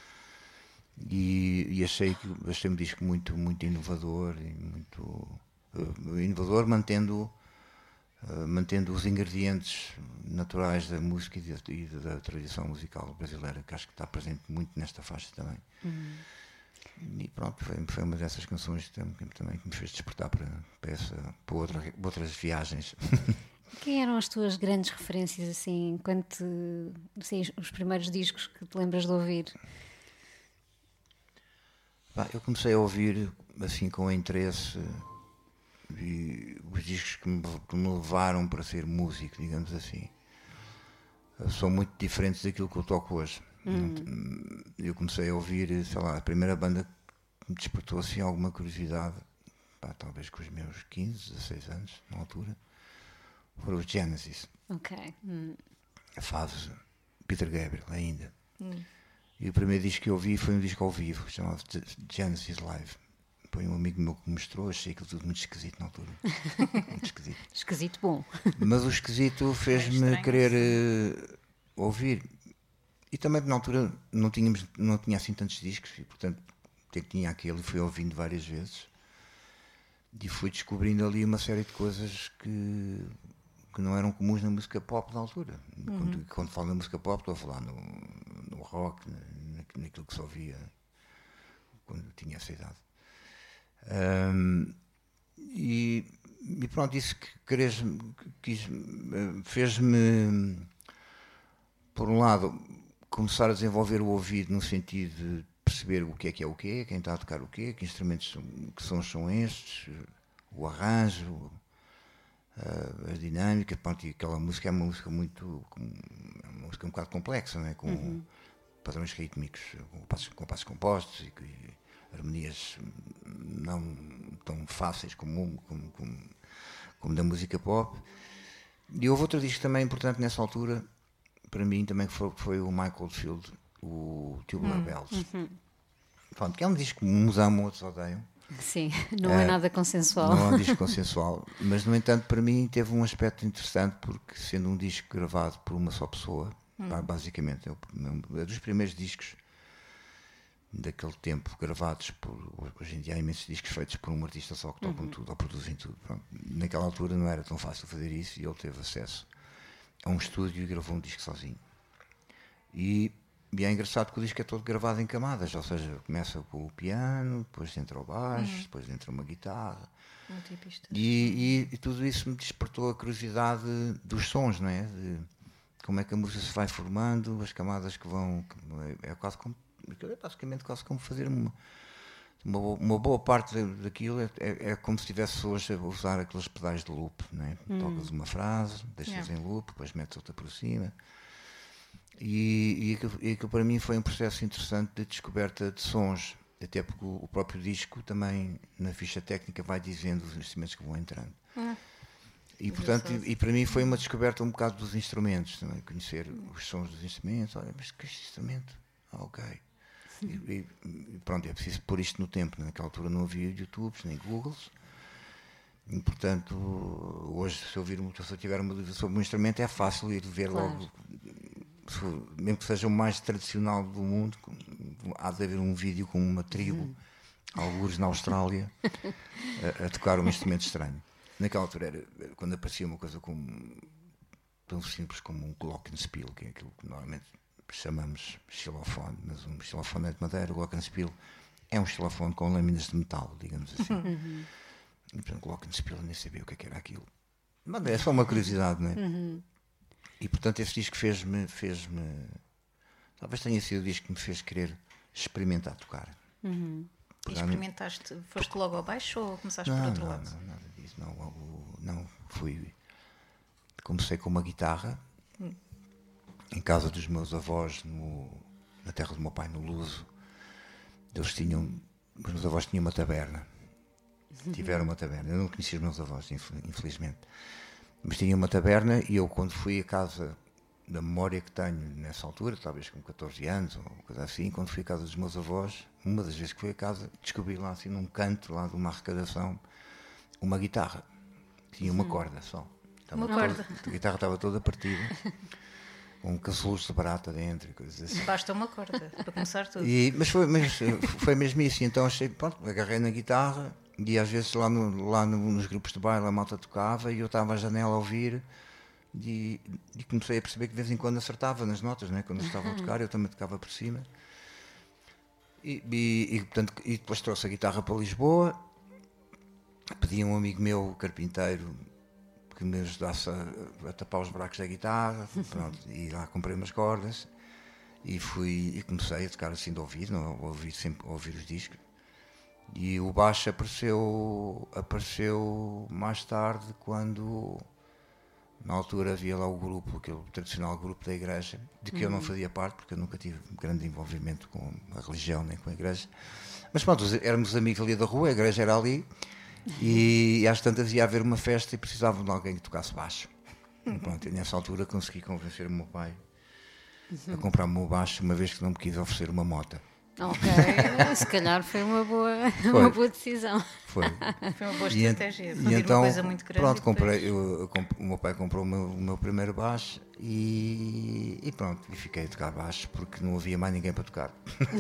E, e achei que achei um disco muito, muito inovador e muito uh, inovador, mantendo, uh, mantendo os ingredientes naturais da música e, de, e da tradição musical brasileira, que acho que está presente muito nesta faixa também. Uhum. E pronto, foi, foi uma dessas canções que também, também que me fez despertar para, para, essa, para outra, para outras viagens. Quem eram as tuas grandes referências, assim, quando te, assim, os primeiros discos que te lembras de ouvir? Pá, eu comecei a ouvir assim com interesse e os discos que me, que me levaram para ser músico, digamos assim, são muito diferentes daquilo que eu toco hoje. Hum. Eu comecei a ouvir, sei lá, a primeira banda que me despertou assim alguma curiosidade, pá, talvez com os meus quinze, dezasseis anos, na altura, foram os Genesis. Ok. Hum. A fase Peter Gabriel ainda. Hum. E o primeiro disco que eu ouvi foi um disco ao vivo, chamado Genesis Live. Foi um amigo meu que me mostrou, achei aquilo tudo muito esquisito na altura. Muito esquisito. Esquisito bom. Mas o esquisito fez-me estranho, querer uh, ouvir. E também na altura não, tínhamos, não tinha assim tantos discos, e portanto até que tinha aquele e fui ouvindo várias vezes. E fui descobrindo ali uma série de coisas que, que não eram comuns na música pop da altura. Uhum. Quando, quando falo na música pop, estou a falar no, no rock, na, naquilo que se ouvia quando eu tinha essa idade. Um, e, e pronto, isso que queres, quis, fez-me, por um lado, começar a desenvolver o ouvido no sentido de perceber o que é que é o quê, quem está a tocar o quê, que instrumentos são, que sons são estes, o arranjo, a, a dinâmica, pronto, e aquela música é uma música muito, é uma música um bocado complexa, não é? Com uhum. padrões rítmicos, com passos, com passos compostos e, e harmonias não tão fáceis como, como, como, como da música pop. E houve outro disco também importante nessa altura, para mim também foi, foi o Michael Field, o Tubular hum, Bells. Uhum. Pronto, que é um disco que uns amam, outros odeiam. Sim, não é, é nada consensual. Não é um disco consensual, mas no entanto para mim teve um aspecto interessante porque sendo um disco gravado por uma só pessoa, Ba- Basicamente, é, o, é dos primeiros discos daquele tempo gravados por. Hoje em dia há imensos discos feitos por um artista só que tocam tudo ou produzem tudo. Pronto. Naquela altura não era tão fácil fazer isso e ele teve acesso a um estúdio e gravou um disco sozinho. E, e é engraçado que o disco é todo gravado em camadas, ou seja, começa com o piano, depois entra o baixo, Uhum. depois entra uma guitarra. Muito hipista. E, e, e tudo isso me despertou a curiosidade dos sons, não é? De como é que a música se vai formando, as camadas que vão. É, é quase como. É basicamente quase como fazer uma, uma, boa, uma boa parte daquilo. É, é, é como se estivesse hoje a usar aqueles pedais de loop, não é? Hum. Tocas uma frase, deixas Yeah. em loop, depois metes outra por cima. E, e, aquilo, e aquilo para mim foi um processo interessante de descoberta de sons. Até porque o, o próprio disco também, na ficha técnica, vai dizendo os instrumentos que vão entrando. Ah, E, portanto, engraçado. e, e para mim foi uma descoberta um bocado dos instrumentos, também, conhecer os sons dos instrumentos. Olha, mas que este instrumento? Ah, ok. E, e- e pronto, é preciso pôr isto no tempo. Naquela altura não havia YouTubes nem Googles. E, portanto, hoje, se eu, ouvir, se eu tiver uma dúvida sobre um instrumento, é fácil ir ver Claro. logo. Se- Mesmo que seja o mais tradicional do mundo, com- há de haver um vídeo com uma tribo, algures na Austrália, a, a tocar um instrumento estranho. Naquela altura, era, era quando aparecia uma coisa como, tão simples como um glockenspiel, que é aquilo que normalmente chamamos xilofone, mas um xilofone é de madeira, o glockenspiel é um xilofone com lâminas de metal, digamos assim. E, portanto, glockenspiel, eu nem sabia o que é que era aquilo. Mas é só uma curiosidade, não é? E, portanto, esse disco fez-me, fez-me... Talvez tenha sido o disco que me fez querer experimentar tocar. E Pegar no- experimentaste, foste logo ao baixo ou começaste por Não, outro não, lado? não, nada disso. Não, o- não, fui... Comecei com uma guitarra em casa dos meus avós, no, na terra do meu pai, no Luso. Eles tinham... Os meus avós tinham uma taberna. Tiveram uma taberna. Eu não conhecia os meus avós, infel- infelizmente. Mas tinha uma taberna e eu, quando fui a casa, da memória que tenho nessa altura, talvez com catorze anos ou coisa assim, quando fui a casa dos meus avós, uma das vezes que fui a casa, descobri lá assim num canto, lá de uma arrecadação, uma guitarra. Tinha uma corda só. Estava Uma toda- corda. A guitarra estava toda partida, com um casulo de barata dentro e coisas assim. Basta uma corda para começar tudo. E, mas, foi, mas foi mesmo isso, então achei, pronto, agarrei na guitarra e às vezes lá, no, lá no, nos grupos de baile a malta tocava e eu estava à janela a ouvir e, e comecei a perceber que de vez em quando acertava nas notas, né? Quando eles estavam a tocar eu também tocava por cima e, e, e, portanto, e depois trouxe a guitarra para Lisboa, pedi a um amigo meu, carpinteiro, que me ajudasse a, a tapar os buracos da guitarra, pronto, e lá comprei umas cordas e fui e comecei a tocar assim de ouvido, não, a ouvir sempre a ouvir os discos. E o baixo apareceu apareceu mais tarde, quando na altura havia lá o grupo, aquele tradicional grupo da igreja, de que eu não fazia parte, porque eu nunca tive grande envolvimento com a religião nem com a igreja. Mas pronto, éramos amigos ali da rua, a igreja era ali, e às tantas ia haver uma festa e precisavam de alguém que tocasse baixo. E pronto, e nessa altura consegui convencer o meu pai a comprar o meu baixo, uma vez que não me quis oferecer uma moto. Ok, se calhar foi uma boa, uma boa decisão. Foi. Foi uma boa E, en- estratégia. e Fundir então, uma coisa muito grande. pronto, e depois- comprei, eu, eu comp- o meu pai comprou o meu, o meu primeiro baixo e, e pronto, e fiquei a tocar baixo porque não havia mais ninguém para tocar.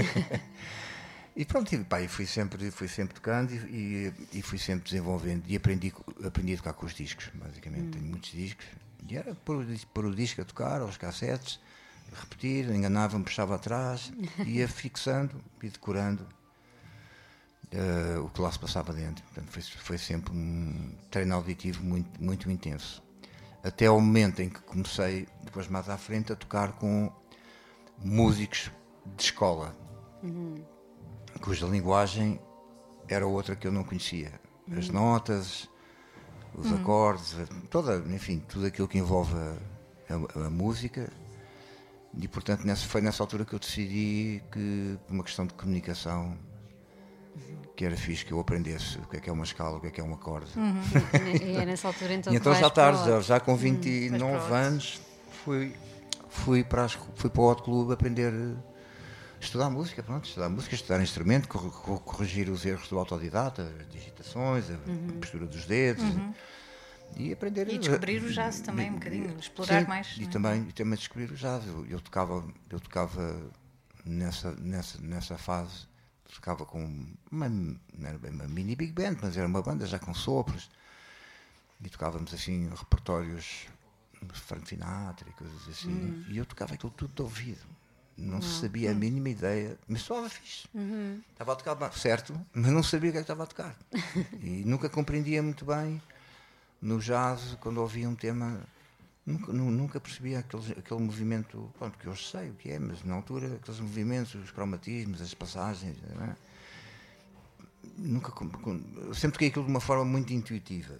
E pronto, e, pá, e fui sempre, fui sempre tocando e, e, e fui sempre desenvolvendo e aprendi, aprendi a tocar com os discos, basicamente. Tenho muitos discos e era pôr o, dis- pôr o disco a tocar, aos cassetes, repetir, enganava-me, puxava atrás, ia fixando e decorando eh, o que lá se passava dentro. Portanto, foi, foi sempre um treino auditivo muito, muito intenso. Até ao momento em que comecei, depois mais à frente, a tocar com músicos de escola, cuja linguagem era outra que eu não conhecia. As notas, os acordes, toda, enfim, tudo aquilo que envolve a, a- a música. E, portanto, nessa, foi nessa altura que eu decidi que, por uma questão de comunicação, que era fixe que eu aprendesse o que é que é uma escala, o que é que é um acorde. E é nessa altura então E que então vais já para o tarde, já, Hot. já com vais vinte e nove para o Hot. anos, fui, fui, para as, fui para o Hot Club aprender, eh, estudar música, pronto, estudar música, estudar instrumento, cor- cor- corrigir os erros do autodidata, as digitações, a postura dos dedos. E aprender E descobrir o jazz também, um bocadinho, explorar sim, mais. E não é? também, e também descobrir o jazz. Eu, eu tocava, eu tocava nessa, nessa, nessa fase, tocava com uma, não era bem uma mini big band, mas era uma banda já com sopros. E tocávamos assim repertórios de Frank Sinatra e coisas assim. Hum. E eu tocava aquilo tudo de ouvido. Não Não. sabia a mínima ideia, mas soava fixe. Uhum. Estava a tocar certo, mas não sabia o que é que estava a tocar. E nunca compreendia muito bem no jazz, quando ouvia um tema, nunca, nu- nunca percebia aquele, aquele movimento, pronto, que hoje sei o que é, mas na altura, aqueles movimentos, os cromatismos, as passagens, não é? Nunca, com- com- eu sempre toquei aquilo de uma forma muito intuitiva.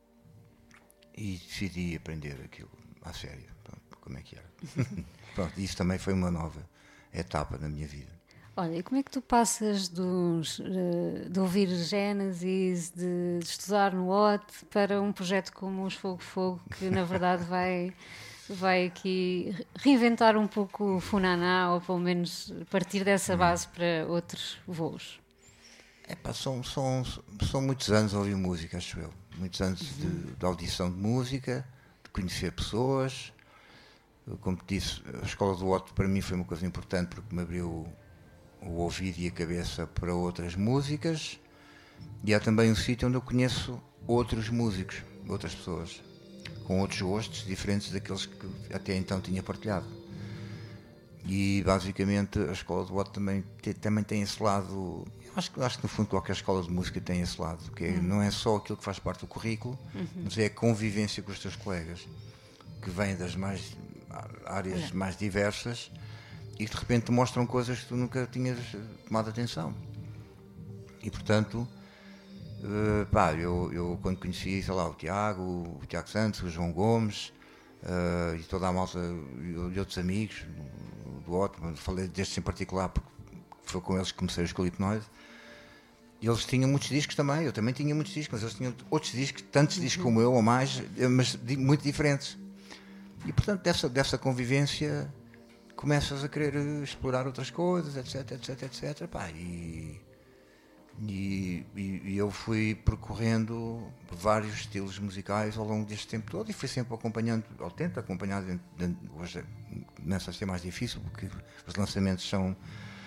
E decidi aprender aquilo à sério, pronto, como é que era. Pronto, isso também foi uma nova etapa na minha vida. Olha, e como é que tu passas dos, eh, de ouvir Genesis, de, de estudar no O T, para um projeto como os Fogo Fogo, que na verdade vai, vai aqui reinventar um pouco o Funaná, ou pelo menos partir dessa base para outros voos? Epá, são, são, são muitos anos a ouvir música, acho eu. Muitos anos de, de audição de música, de conhecer pessoas. Eu, como te disse, a escola do O T para mim foi uma coisa importante porque me abriu o ouvido e a cabeça para outras músicas. E é também um sítio onde eu conheço outros músicos, outras pessoas, com outros gostos diferentes daqueles que até então tinha partilhado. E basicamente a escola do O T também, te- também tem esse lado. Eu acho, que- acho que no fundo qualquer escola de música tem esse lado, que é, não é só aquilo que faz parte do currículo, mas é a convivência com os teus colegas, que vêm das mais áreas mais diversas e que de repente te mostram coisas que tu nunca tinhas tomado atenção. E portanto, eh, pá, eu, eu quando conheci, sei lá, o Tiago, o Tiago Santos, o João Gomes, eh, e toda a malta e, e outros amigos do Ótimo, falei destes em particular porque foi com eles que comecei a escola hipnose. E eles tinham muitos discos também, eu também tinha muitos discos, mas eles tinham outros discos, tantos discos como eu ou mais, eh, mas di- muito diferentes. E portanto dessa, dessa convivência começas a querer eh, explorar outras coisas, etc, etc, etc. Pá, e, e, e- e eu fui percorrendo vários estilos musicais ao longo deste tempo todo e fui sempre acompanhando, ou tento acompanhar, dentro- dentro- hoje começa a ser mais difícil porque os lançamentos são,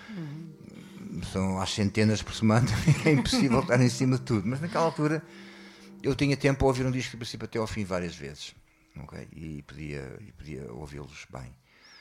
são às centenas por semana, é impossível estar em cima de tudo, mas naquela altura eu tinha tempo para ouvir um disco do princípio até ao fim várias vezes, ok? E podia, e podia ouvi-los bem.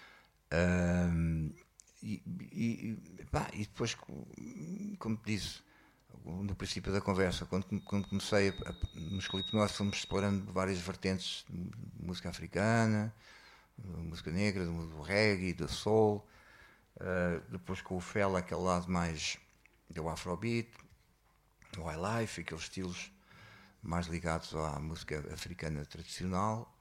Ahm, e, e, pá, e depois, como te disse no princípio da conversa, quando, quando comecei a, a, no Escola Hipnose, fomos explorando várias vertentes de música africana, de música negra, do, do reggae, do soul, uh, depois com o Fela, aquele lado mais do afrobeat, do highlife, aqueles estilos mais ligados à música africana tradicional.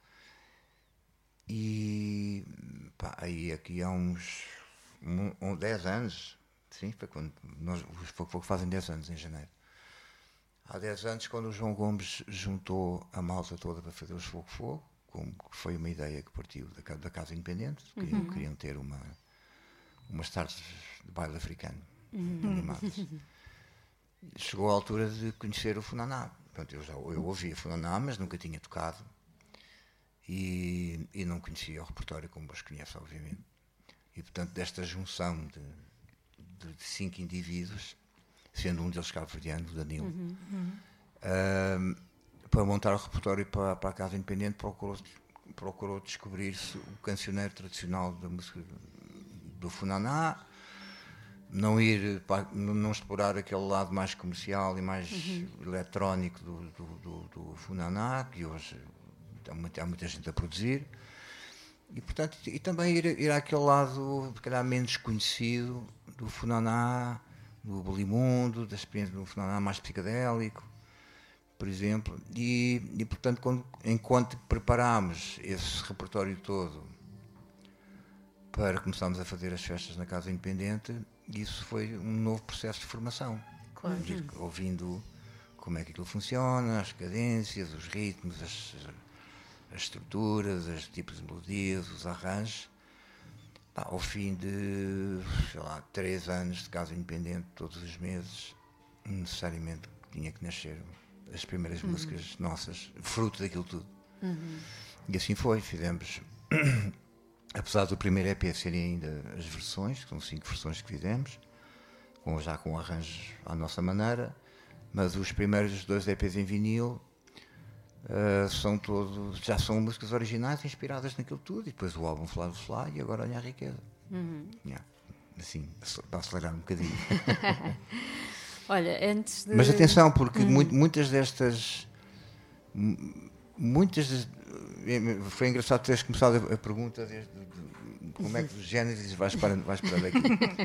E pá, aí aqui há uns um, um, dez anos, sim, foi quando nós, os Fogo Fogo fazem dez anos em janeiro. Há dez anos, quando o João Gomes juntou a malta toda para fazer os Fogo Fogo, como que foi uma ideia que partiu da, da Casa Independente, queriam, uhum. queriam ter uma, umas tardes de baile africano, uhum. animadas. Chegou a altura de conhecer o Funaná. Portanto, eu já eu ouvia Funaná, mas nunca tinha tocado. E, e não conhecia o repertório como vos conhece, obviamente. E, portanto, desta junção de, de, de cinco indivíduos, sendo um deles cabo-verdiano, o Danilo, uhum, uhum. Uh, para montar o repertório para, para a Casa Independente, procurou, procurou descobrir-se o cancioneiro tradicional da música do Funaná, não ir para, não explorar aquele lado mais comercial e mais uhum. eletrónico do, do, do, do Funaná, que hoje há muita, há muita gente a produzir, e portanto e também ir, ir àquele lado se calhar menos conhecido do Funaná, do Bolimundo, da experiência do Funaná mais psicadélico, por exemplo, e, e portanto quando, enquanto preparámos esse repertório todo para começarmos a fazer as festas na Casa Independente, isso foi um novo processo de formação, claro. Ir ouvindo como é que aquilo funciona, as cadências, os ritmos, as as estruturas, os tipos de melodias, os arranjos. Pá, ao fim de, sei lá, três anos de Casa Independente, todos os meses, necessariamente tinha que nascer as primeiras uhum. músicas nossas, fruto daquilo tudo. Uhum. E assim foi, fizemos, apesar do primeiro E P serem ainda as versões, que são cinco versões que fizemos, com, já com arranjos à nossa maneira, mas os primeiros dois E Ps em vinil uh, são todos, já são músicas originais inspiradas naquilo tudo, e depois o álbum Fly to Fly e agora Olha a Riqueza. Uhum. Yeah. Assim, para acelerar um bocadinho. Olha, antes de... Mas atenção, porque uhum. mu- muitas destas... Muitas das, foi engraçado teres começado a, a pergunta desde, de, como é que os géneros vais para, vais para daqui.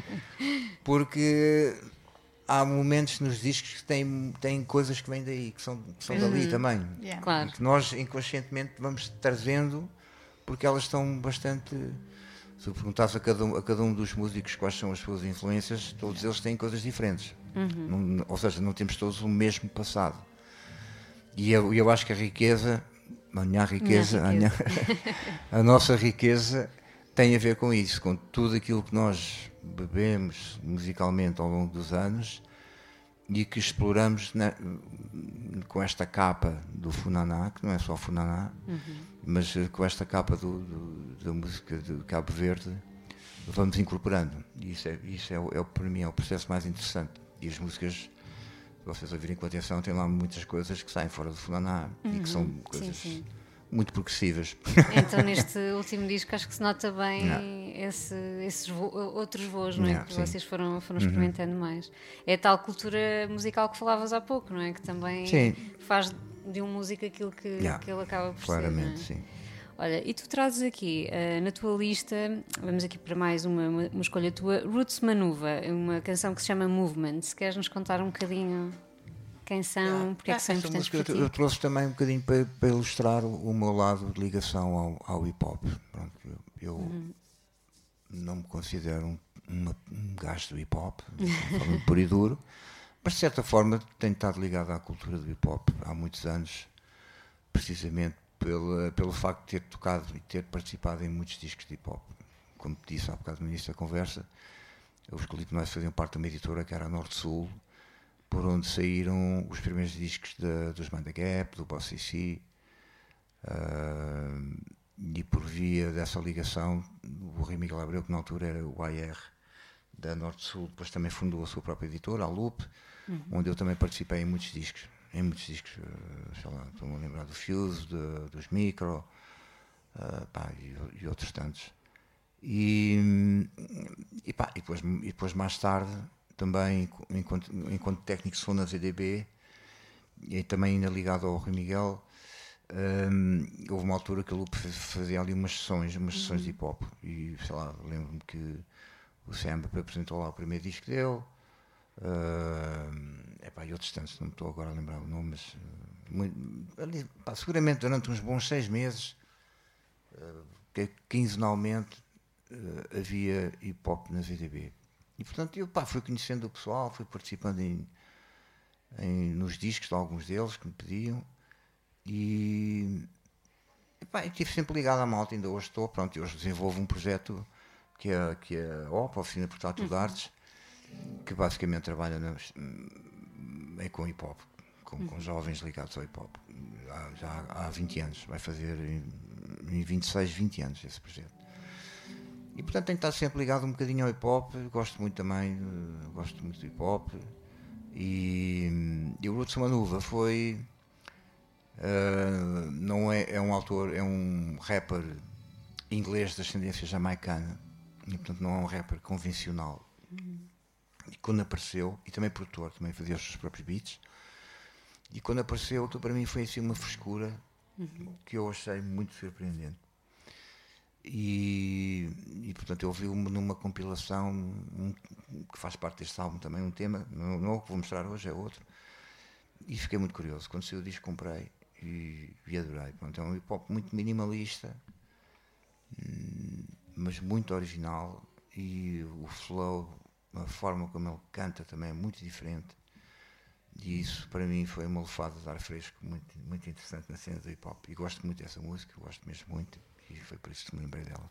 Porque há momentos nos discos que têm, têm coisas que vêm daí, que são, que são dali uhum. também. Yeah. Claro. Que nós inconscientemente vamos trazendo, porque elas estão bastante... Se eu perguntasse a cada, um, a cada um dos músicos quais são as suas influências, todos eles têm coisas diferentes. Uhum. Não, ou seja, não temos todos o mesmo passado. E eu, eu acho que a riqueza, a minha riqueza, minha riqueza. A, minha, a nossa riqueza tem a ver com isso, com tudo aquilo que nós bebemos musicalmente ao longo dos anos e que exploramos na, com esta capa do Funaná, que não é só Funaná, uhum. mas com esta capa do, do, da música de Cabo Verde, vamos incorporando. E isso, é, isso é, é, para mim, é o processo mais interessante. E as músicas, se vocês ouvirem com atenção, tem lá muitas coisas que saem fora do Funaná uhum. e que são coisas sim, sim. muito progressivas. Então, neste último disco, acho que se nota bem yeah. esse, esses vo- outros voos, não é? Yeah, que sim. vocês foram, foram experimentando uhum. mais. É a tal cultura musical que falavas há pouco, não é? Que também sim. faz de um músico aquilo que, yeah. que ele acaba por claramente, ser. Sim. Olha, e tu trazes aqui, uh, na tua lista, vamos aqui para mais uma, uma, uma escolha tua, Roots Manuva, uma canção que se chama Movement. Se queres nos contar um bocadinho quem são, yeah. porque é que são importantes para ti? Eu trouxe também um bocadinho para, para ilustrar o, o meu lado de ligação ao, ao hip-hop. Pronto, eu eu uhum. não me considero um, uma, um gajo do hip-hop, puro e duro, mas de certa forma tenho estado ligado à cultura do hip-hop há muitos anos, precisamente Pelo, pelo facto de ter tocado e ter participado em muitos discos de hip-hop. Como te disse há bocado no início da conversa, eu escolhi que nós faziam parte de uma editora que era a Norte-Sul, por onde saíram os primeiros discos de, dos Mind the Gap, do Boss C C, uh, e por via dessa ligação, o Rui Miguel Abreu, que na altura era o A R da Norte-Sul, depois também fundou a sua própria editora, a Loop, uhum. onde eu também participei em muitos discos. Em muitos discos, sei lá, estou-me a lembrar do Fuse, de, dos Micro, uh, pá, e, e outros tantos. E, e, pá, e, depois, e depois, mais tarde, também, enquanto, enquanto técnico sou na V D B, e também ainda ligado ao Rui Miguel, um, houve uma altura que a Lupe fazia ali umas sessões, umas sessões uhum. de hip-hop. E, sei lá, lembro-me que o Samba apresentou lá o primeiro disco dele. Uh, epá, e outros tantos, não me estou agora a lembrar o nome, mas uh, muito, ali, pá, seguramente durante uns bons seis meses, uh, que quinzenalmente uh, havia hip hop na V D B. E portanto eu pá, fui conhecendo o pessoal, fui participando em, em, nos discos de alguns deles que me pediam e epá, estive sempre ligado à malta, ainda hoje estou, pronto, hoje desenvolvo um projeto que é, que é a O P, a Oficina Portátil de Artes, que basicamente trabalha na, é com hip hop, com, com jovens ligados ao hip hop, já, já há vinte anos, vai fazer em, em vinte e seis, vinte anos esse projeto. E portanto tenho que estar sempre ligado um bocadinho ao hip hop, gosto muito também, gosto muito do hip hop. E, e o Roots Manuva foi, uh, não é, é um autor, é um rapper inglês de ascendência jamaicana, e portanto não é um rapper convencional. E quando apareceu, e também produtor, também fazia os seus próprios beats, e quando apareceu, então, para mim foi assim uma frescura uhum. que eu achei muito surpreendente. E, e portanto eu ouvi numa compilação um, que faz parte deste álbum também, um tema, não, não é o que vou mostrar hoje, é outro, e fiquei muito curioso. Quando saiu o disco comprei e, e adorei. Pronto, é um hip hop muito minimalista, mas muito original, e o flow, a forma como ele canta também é muito diferente, e isso para mim foi uma lufada de ar fresco muito, muito interessante na cena do hip hop, e gosto muito dessa música, gosto mesmo muito, e foi por isso que me lembrei dela.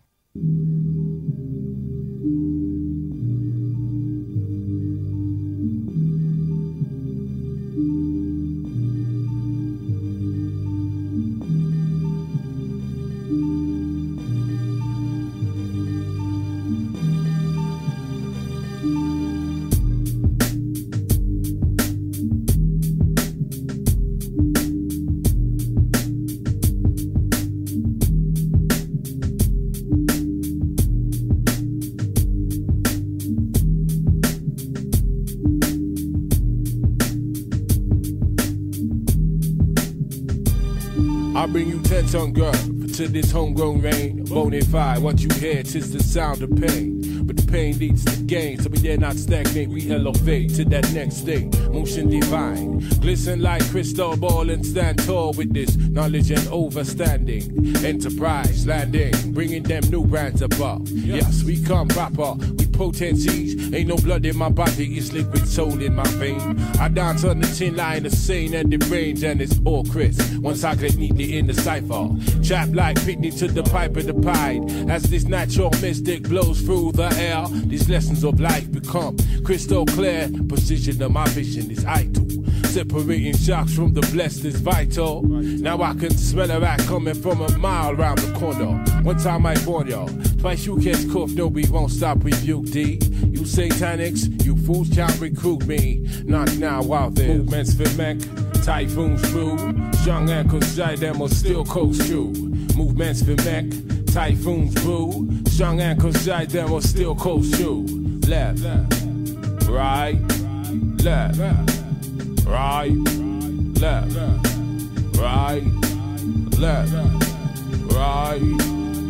bring you ten ton girl to this homegrown rain. Bonafide, what you hear, tis the sound of pain. But the pain leads to gain, so we dare not stagnate, we elevate to that next state. Motion divine, glisten like crystal ball and stand tall with this knowledge and overstanding. Enterprise landing, bringing them new brands above. Yes, we come proper with potencies. Ain't no blood in my body, it's liquid soul in my vein. I dance on the tin line of sane and the range, and it's all crisp. Once I get neatly in the cipher, chap like Pitney to the pipe of the pied. As this natural mystic blows through the air, these lessons of life become crystal clear. Precision of my vision is idle. Separating shocks from the blessed is vital. Now I can smell a rat coming from a mile around the corner. One time I warn y'all, twice you catch cough, no, we won't stop rebuke D. You satanics, you fools can't recruit me. Not now out there. Movements for mech, typhoons through. Strong ankles, shy them or still coast through. Movements for mech, typhoons through. Strong ankles, shy them or still coast through. Left, right, left, right, left, right, left, right.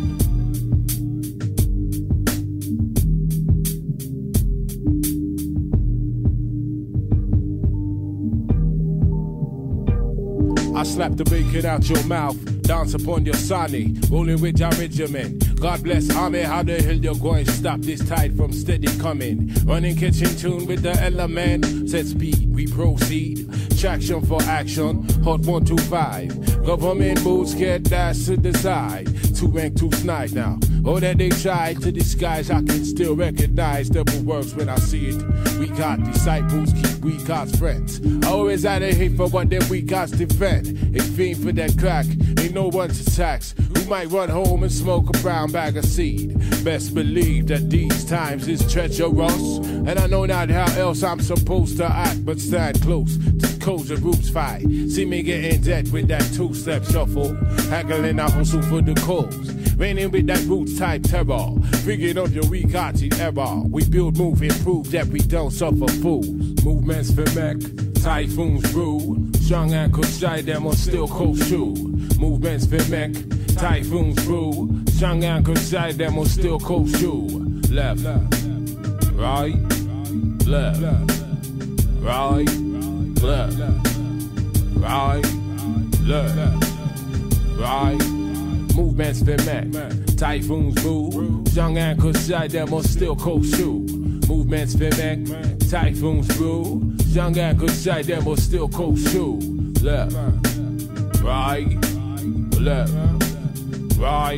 I slap the bacon out your mouth, dance upon your sani, rolling with your regiment. God bless army, how the hell you going to stop this tide from steady coming? Running, catching tune with the element, set speed, we proceed. Traction for action, hot one two five. Government moves get dash to the side. Two rank, two snide now. Oh, that they try to disguise, I can still recognize double works when I see it. We got disciples, keep we God's friends. I always had a hate for what them we God's defend. A fiend for that crack, ain't no one to tax. We might run home and smoke a brown bag of seed. Best believe that these times is treacherous, and I know not how else I'm supposed to act, but stand close to codes and roots fight. See me get in debt with that two-step shuffle, haggling I hustle for the cause. Raining with that roots type terror, figuring on your weak hearted error. We build, move, improve that we don't suffer fools. Movements for mech, typhoons brew. Strong ankles shy them on still coast shoe. Movements for mech, typhoons brew. Strong ankles shy them on still coast shoe. Left, right, left, right, left, right, left, right. Movements for mech, typhoons move. Young ankles shy them on still coast shoe. Movements for mech, typhoons brew. Young ankles shy them on still coast shoe. Left, right, left, right,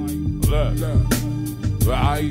left, right.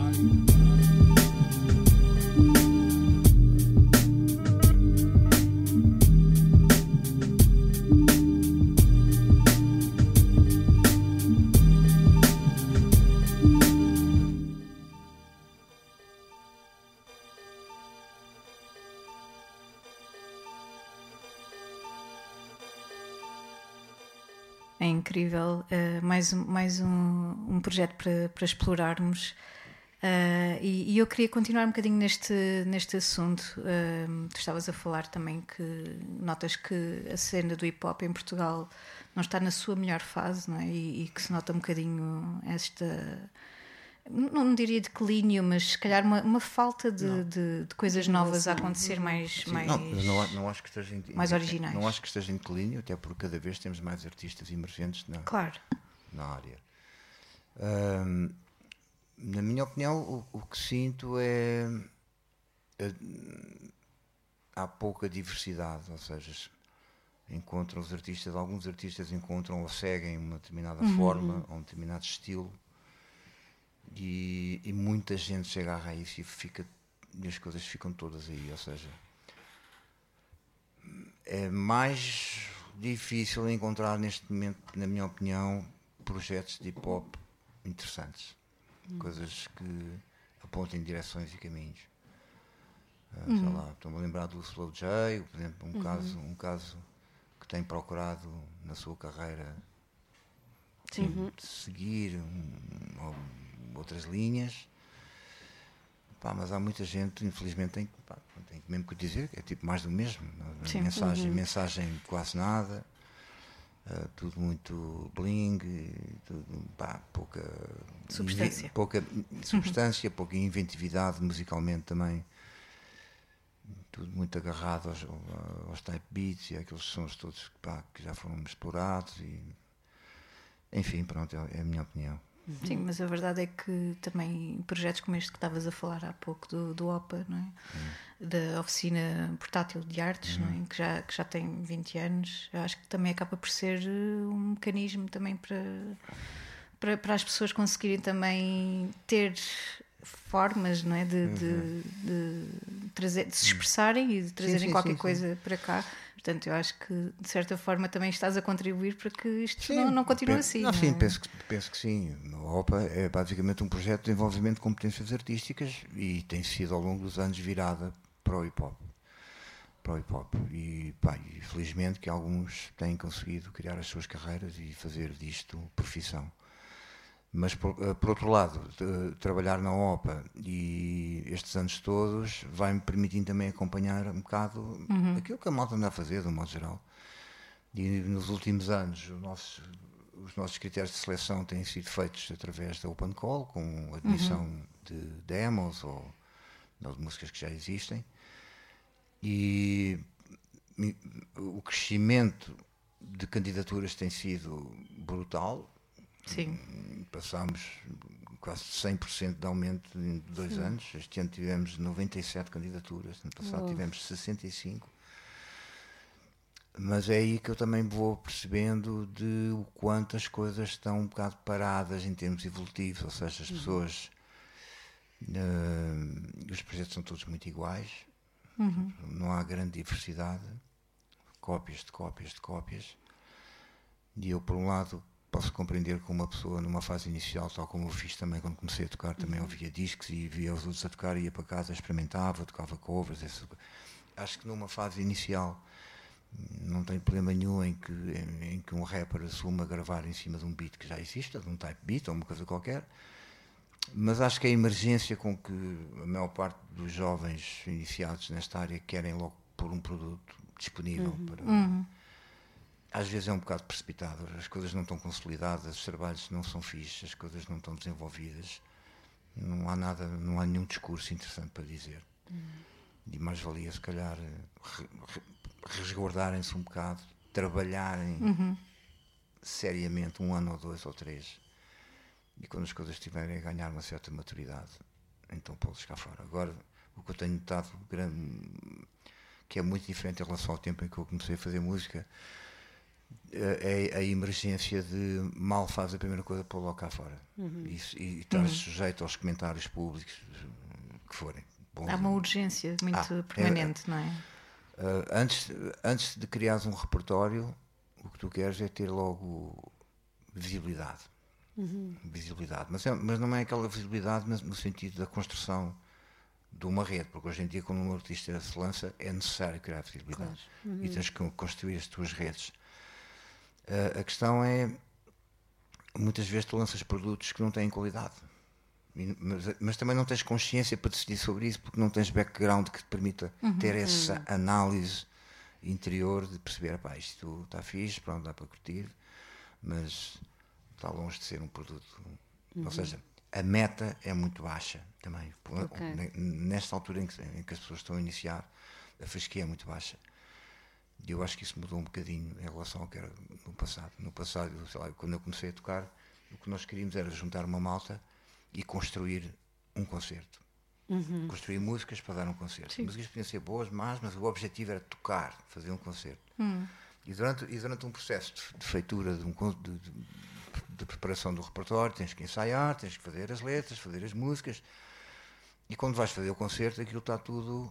É incrível, uh, mais, um, mais um, um projeto para, para explorarmos uh, e, e eu queria continuar um bocadinho neste, neste assunto. Uh, tu estavas a falar também que notas que a cena do hip-hop em Portugal não está na sua melhor fase, não é? E, e que se nota um bocadinho esta... Não, não diria declínio, mas se calhar uma, uma falta de, de, de coisas novas a acontecer mais, Sim, mais, não, não, não acho que esteja em, mais originais. Não acho que esteja em declínio, até porque cada vez temos mais artistas emergentes na, claro. na área. Um, na minha opinião, o, o que sinto é, é há pouca diversidade, ou seja, encontram os artistas, alguns artistas encontram ou seguem uma determinada uhum. forma ou um determinado estilo. E, e muita gente chega à raiz e, fica, e as coisas ficam todas aí, ou seja, é mais difícil encontrar neste momento, na minha opinião, projetos de hip hop interessantes, hum. coisas que apontem direções e caminhos. Uh, hum. Sei lá, estou-me a lembrar do Slow J, por exemplo, um, uhum. caso, um caso que tem procurado na sua carreira uhum. de seguir um, outras linhas, pá, mas há muita gente, infelizmente, tem, pá, tem mesmo que dizer, é tipo mais do mesmo. Sim. Mensagem, uhum. mensagem quase nada. Uh, tudo muito bling, tudo, pá, pouca Substância. inve- pouca substância, pouca inventividade musicalmente também. Tudo muito agarrado aos, aos type beats e aqueles sons todos, pá, que já foram explorados. E, enfim, pronto, é a minha opinião. Sim, mas a verdade é que também projetos como este que estavas a falar há pouco do, do OPA, não é? Hum. Da oficina portátil de artes, Hum. não é? Que já, que já tem vinte anos, eu acho que também acaba por ser uh, um mecanismo também para, para, para as pessoas conseguirem também ter formas, não é? de, de, de, trazer, de se expressarem e de trazerem sim, qualquer sim, coisa para cá. Portanto, eu acho que de certa forma também estás a contribuir para que isto Sim, não, não continue penso, assim. Não, não sim, é? penso que, penso que sim. A OPA é basicamente um projeto de desenvolvimento de competências artísticas e tem sido ao longo dos anos virada para o hip hop. Para o hip hop. E, pá, e felizmente que alguns têm conseguido criar as suas carreiras e fazer disto profissão. Mas, por, por outro lado, de, trabalhar na OPA e estes anos todos vai-me permitindo também acompanhar um bocado uhum. aquilo que a malta anda a fazer, de um modo geral. E nos últimos anos, o nosso, os nossos critérios de seleção têm sido feitos através da Open Call, com admissão uhum. de demos ou de músicas que já existem. E o crescimento de candidaturas tem sido brutal. Sim. Passámos quase cem por cento de aumento em dois Sim. anos. Este ano tivemos noventa e sete candidaturas, no passado oh. tivemos sessenta e cinco. Mas é aí que eu também vou percebendo de o quanto as coisas estão um bocado paradas em termos evolutivos, ou seja, as pessoas, uh, os projetos são todos muito iguais, uhum. não há grande diversidade, cópias de cópias de cópias, e eu por um lado posso compreender que uma pessoa numa fase inicial, tal como eu fiz também quando comecei a tocar, também uhum. ouvia discos e via os outros a tocar, ia para casa, experimentava, tocava covers, essa... acho que numa fase inicial não tem problema nenhum em que, em, em que um rapper assuma gravar em cima de um beat que já existe, de um type beat ou uma coisa qualquer, mas acho que a emergência com que a maior parte dos jovens iniciados nesta área querem logo pôr um produto disponível uhum. para... Uhum. Às vezes é um bocado precipitado, as coisas não estão consolidadas, os trabalhos não são fixos, as coisas não estão desenvolvidas, não há nada, não há nenhum discurso interessante para dizer. Uhum. E mais valia se calhar re, re, resguardarem-se um bocado, trabalharem uhum. seriamente um ano ou dois ou três, e quando as coisas estiverem a ganhar uma certa maturidade, então pô-los cá fora. Agora, o que eu tenho notado grande, que é muito diferente em relação ao tempo em que eu comecei a fazer música, é a emergência de mal faz a primeira coisa, pô-lo cá fora. Uhum. E, e estar uhum. sujeito aos comentários públicos que forem. Bons. Há uma urgência muito ah, permanente, é, não é? Uh, antes, antes de criares um repertório, o que tu queres é ter logo visibilidade. Uhum. Visibilidade. Mas, é, mas não é aquela visibilidade no sentido da construção de uma rede, porque hoje em dia, quando um artista se lança, é necessário criar visibilidade. Claro. Uhum. E tens que construir as tuas redes. Uh, a questão é, muitas vezes tu lanças produtos que não têm qualidade. Mas, mas também não tens consciência para decidir sobre isso, porque não tens background que te permita uhum, ter essa uhum. análise interior de perceber, pá, isto está fixe, pronto, dá para curtir, mas está longe de ser um produto. Uhum. Ou seja, a meta é muito baixa também. Okay. Nesta altura em que, em que as pessoas estão a iniciar, a fasquia é muito baixa. E eu acho que isso mudou um bocadinho em relação ao que era no passado. No passado, sei lá, quando eu comecei a tocar, o que nós queríamos era juntar uma malta e construir um concerto. Uhum. Construir músicas para dar um concerto. Sim. Músicas podiam ser boas, más, mas o objetivo era tocar, fazer um concerto. Uhum. E, durante, e durante um processo de, de feitura, de, um, de, de, de preparação do repertório, tens que ensaiar, tens que fazer as letras, fazer as músicas. E quando vais fazer o concerto, aquilo está tudo,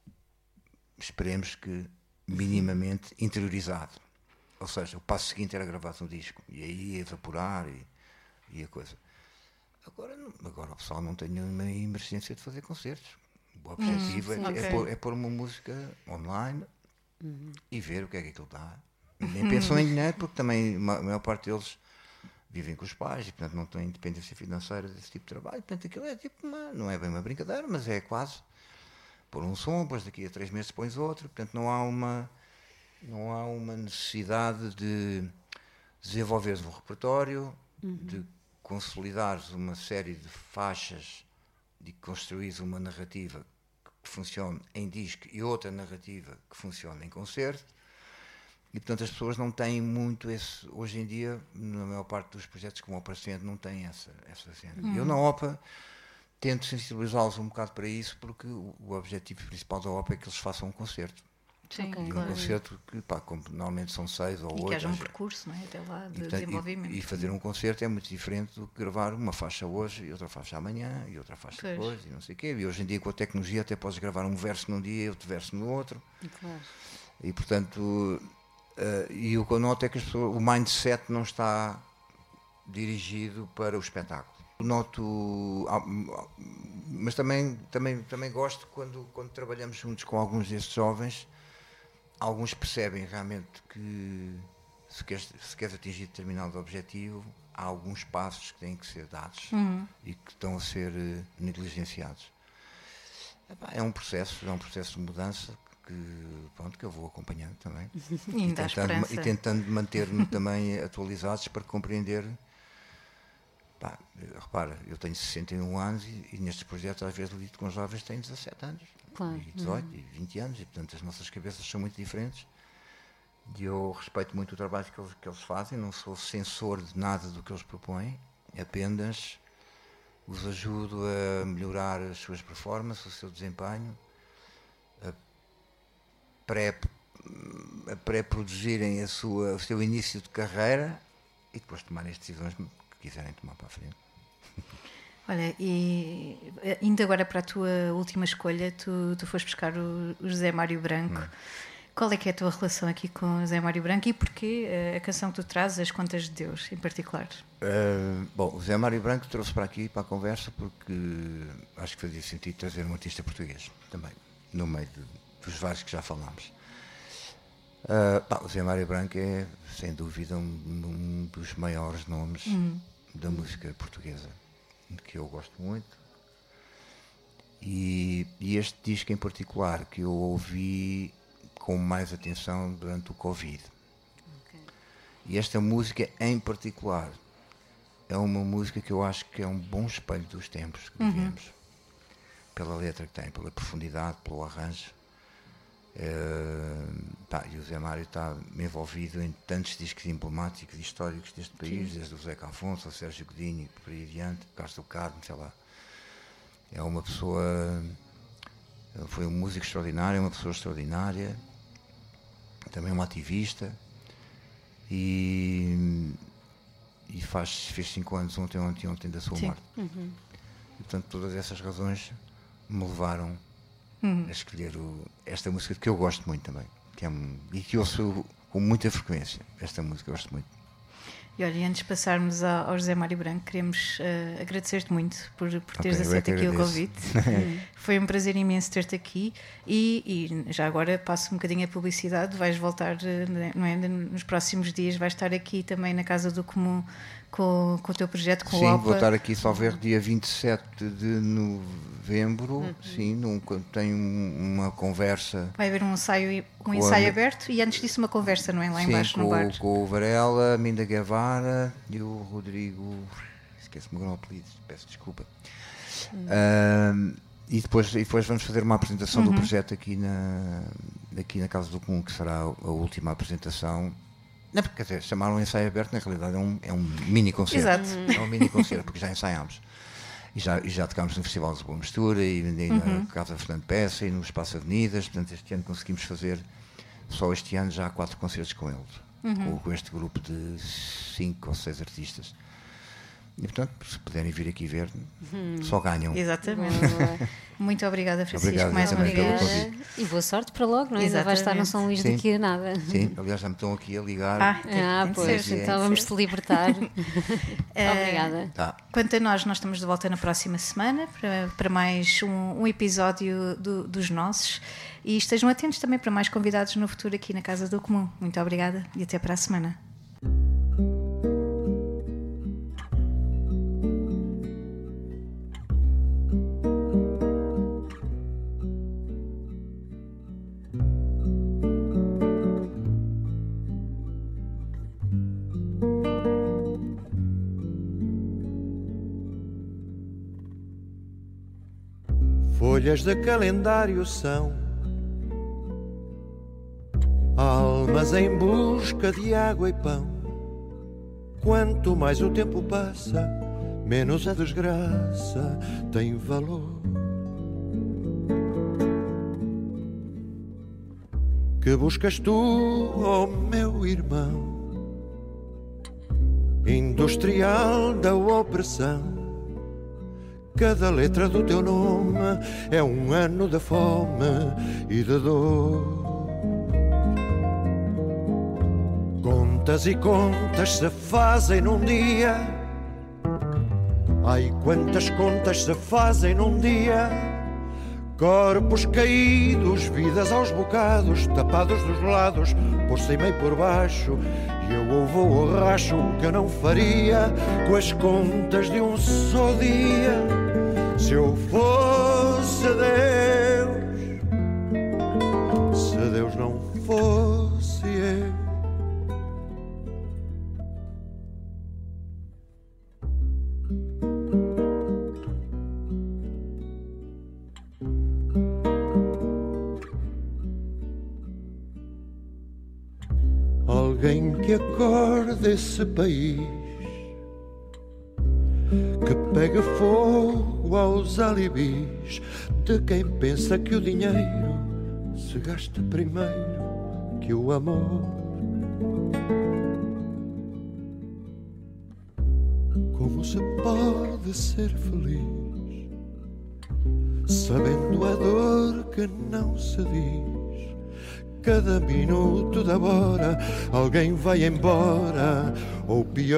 esperemos que, minimamente interiorizado. Ou seja, o passo seguinte era gravar um disco. E aí ia evaporar e, e a coisa. Agora, agora o pessoal não tem nenhuma emergência de fazer concertos. O objetivo hum, é, okay. é, pôr, é pôr uma música online uhum. e ver o que é que aquilo dá. Nem pensam em dinheiro, porque também a maior parte deles vivem com os pais e, portanto, não têm independência financeira desse tipo de trabalho. Portanto, aquilo é tipo uma, não é bem uma brincadeira, mas é quase pôr um som, depois daqui a três meses pões outro. Portanto, não há uma, não há uma necessidade de desenvolveres um repertório, de consolidares uma série de faixas, de construires uma narrativa que funcione em disco e outra narrativa que funcione em concerto. E, portanto, as pessoas não têm muito esse... Hoje em dia, na maior parte dos projetos como o Paciente, não têm essa, essa cena. Uhum. Eu, na OPA, tento sensibilizá-los um bocado para isso, porque o, o objetivo principal da OPA é que eles façam um concerto. Sim, Ok. E um claro. concerto que, pá, como normalmente são seis ou E oito... que haja um às vezes- percurso, não é? Até lá, de e, portanto, desenvolvimento. e, e fazer um concerto é muito diferente do que gravar uma faixa hoje e outra faixa amanhã e outra faixa Pois. depois e não sei o quê. E hoje em dia, com a tecnologia, até podes gravar um verso num dia e outro verso no outro. Claro. E, portanto, eh, e o que eu noto é que as pessoas, o mindset não está dirigido para o espetáculo. Noto, ah, mas também, também, também gosto quando, quando trabalhamos juntos com alguns destes jovens, alguns percebem realmente que se queres, se queres atingir determinado objetivo, há alguns passos que têm que ser dados e que estão a ser eh, negligenciados. Epá, É um processo, é um processo de mudança que, pronto, que eu vou acompanhando também. E ainda há tentando, esperança. e tentando manter-me também atualizados para compreender. Pá, repara, eu tenho sessenta e um anos e, e nestes projetos às vezes lido com jovens que têm dezassete anos, Claro. e dezoito, e vinte anos, e portanto as nossas cabeças são muito diferentes. E eu respeito muito o trabalho que eles, que eles fazem, não sou censor de nada do que eles propõem, apenas os ajudo a melhorar as suas performances, o seu desempenho, a pré- a pré-produzirem a sua, o seu início de carreira e depois tomarem as decisões que quiserem tomar para a frente. Olha, e eh, indo agora para a tua última escolha, tu, tu foste buscar o, o José Mário Branco. Hum. Qual é que é a tua relação aqui com o José Mário Branco e porquê eh, a canção que tu trazes, As Contas de Deus, em particular? Uh, bom, o José Mário Branco trouxe para aqui, para a conversa, porque acho que fazia sentido trazer um artista português também, no meio de, dos vários que já falámos. Uh, pá, o José Mário Branco é, sem dúvida, um, um dos maiores nomes da música portuguesa, que eu gosto muito. E, e este disco em particular, que eu ouvi com mais atenção durante o Covid. E esta música em particular é uma música que eu acho que é um bom espelho dos tempos que vivemos. Pela letra que tem, pela profundidade, pelo arranjo. Uh, pá, e o Zé Mário está envolvido em tantos discos emblemáticos e históricos deste país, desde o Zeca Afonso, ao Sérgio Godinho, por aí adiante, Carlos do Carmo, sei lá. É uma pessoa, foi um músico extraordinário, uma pessoa extraordinária, também uma ativista, e, e faz, fez cinco anos ontem, ontem, ontem da sua Sim. morte. E, portanto, todas essas razões me levaram a escolher o, esta música que eu gosto muito também, que é um, e que ouço com muita frequência. Esta música eu gosto muito. E olha, e antes de passarmos ao ao José Mário Branco, queremos eh, agradecer-te muito por, por teres Ok, eu é aceito que aqui o agradeço. convite. Foi um prazer imenso ter-te aqui e, e já agora passo um bocadinho a publicidade, vais voltar, eh, não é, nos próximos dias, vais estar aqui também na Casa do Comum com, com o teu projeto, com Sim, o vou OPA. estar aqui só ver dia vinte e sete de novembro, sim, num, quando tenho um- uma conversa. Vai haver um ensaio, um Com ensaio a- aberto e antes disso uma conversa, não é? Lá Sim, embaixo com, no bar. com o Varela, a Minda Guevara e o Rodrigo. Esqueci-me agora o apelido, peço desculpa. Ahm, e, depois, e depois vamos fazer uma apresentação do projeto aqui na, aqui na Casa do Comum, que será a última apresentação. Não, quer dizer, chamaram ensaio aberto, na realidade é um, é um mini concerto. Exato. É um mini concerto, porque já ensaiámos. E já, e já tocámos no Festival de Boa Mistura, e, e na Casa Fernando Peça, e no Espaço Avenidas. Portanto, este ano conseguimos fazer, só este ano, já há quatro concertos com eles, com, com este grupo de cinco ou seis artistas. E, portanto, se puderem vir aqui ver, só ganham. Exatamente. Muito obrigada, Francisco, Obrigado, mais uma também pelo vez. convite. E boa sorte para logo, não é? Ainda vai estar no Exatamente. São Luís Sim. daqui a nada. Sim, aliás, já me estão aqui a ligar. Ah, tem- Ah, tem de pois, ser. então vamos te libertar. Obrigada. Tá. Quanto a nós, nós estamos de volta na próxima semana para, para mais um, um episódio do- dos nossos e estejam atentos também para mais convidados no futuro aqui na Casa do Comum. Muito obrigada e até para a semana. folhas de calendário são almas em busca de água e pão. Quanto mais o tempo passa, menos a desgraça tem valor. Que buscas tu, oh meu irmão, industrial da opressão? Cada letra do teu nome é um ano de fome e de dor. Contas e contas se fazem num dia. Ai, quantas contas se fazem num dia. Corpos caídos, vidas aos bocados, tapados dos lados, por cima e por baixo. E eu vou ao racho que eu não faria com as contas de um só dia. Se eu fosse Deus, se Deus não fosse eu. Alguém que acorde esse país, que pegue fogo aos alibis de quem pensa que o dinheiro se gasta primeiro que o amor. Como se pode ser feliz sabendo a dor que não se diz? Cada minuto da hora alguém vai embora, ou pior.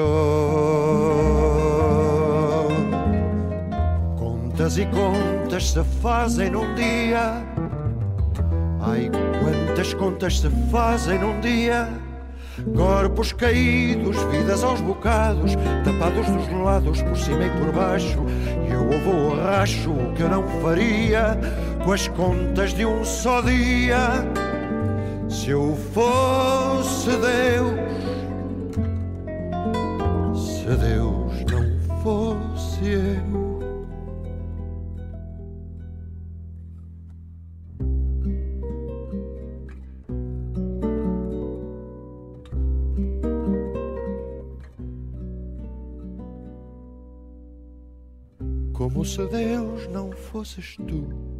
Contas e contas se fazem num dia. Ai, quantas contas se fazem num dia. Corpos caídos, vidas aos bocados, tapados dos lados, por cima e por baixo. E eu vou ao racho o que eu não faria com as contas de um só dia. Se eu fosse Deus, se Deus não fosse eu. Como se Deus não fosses tu.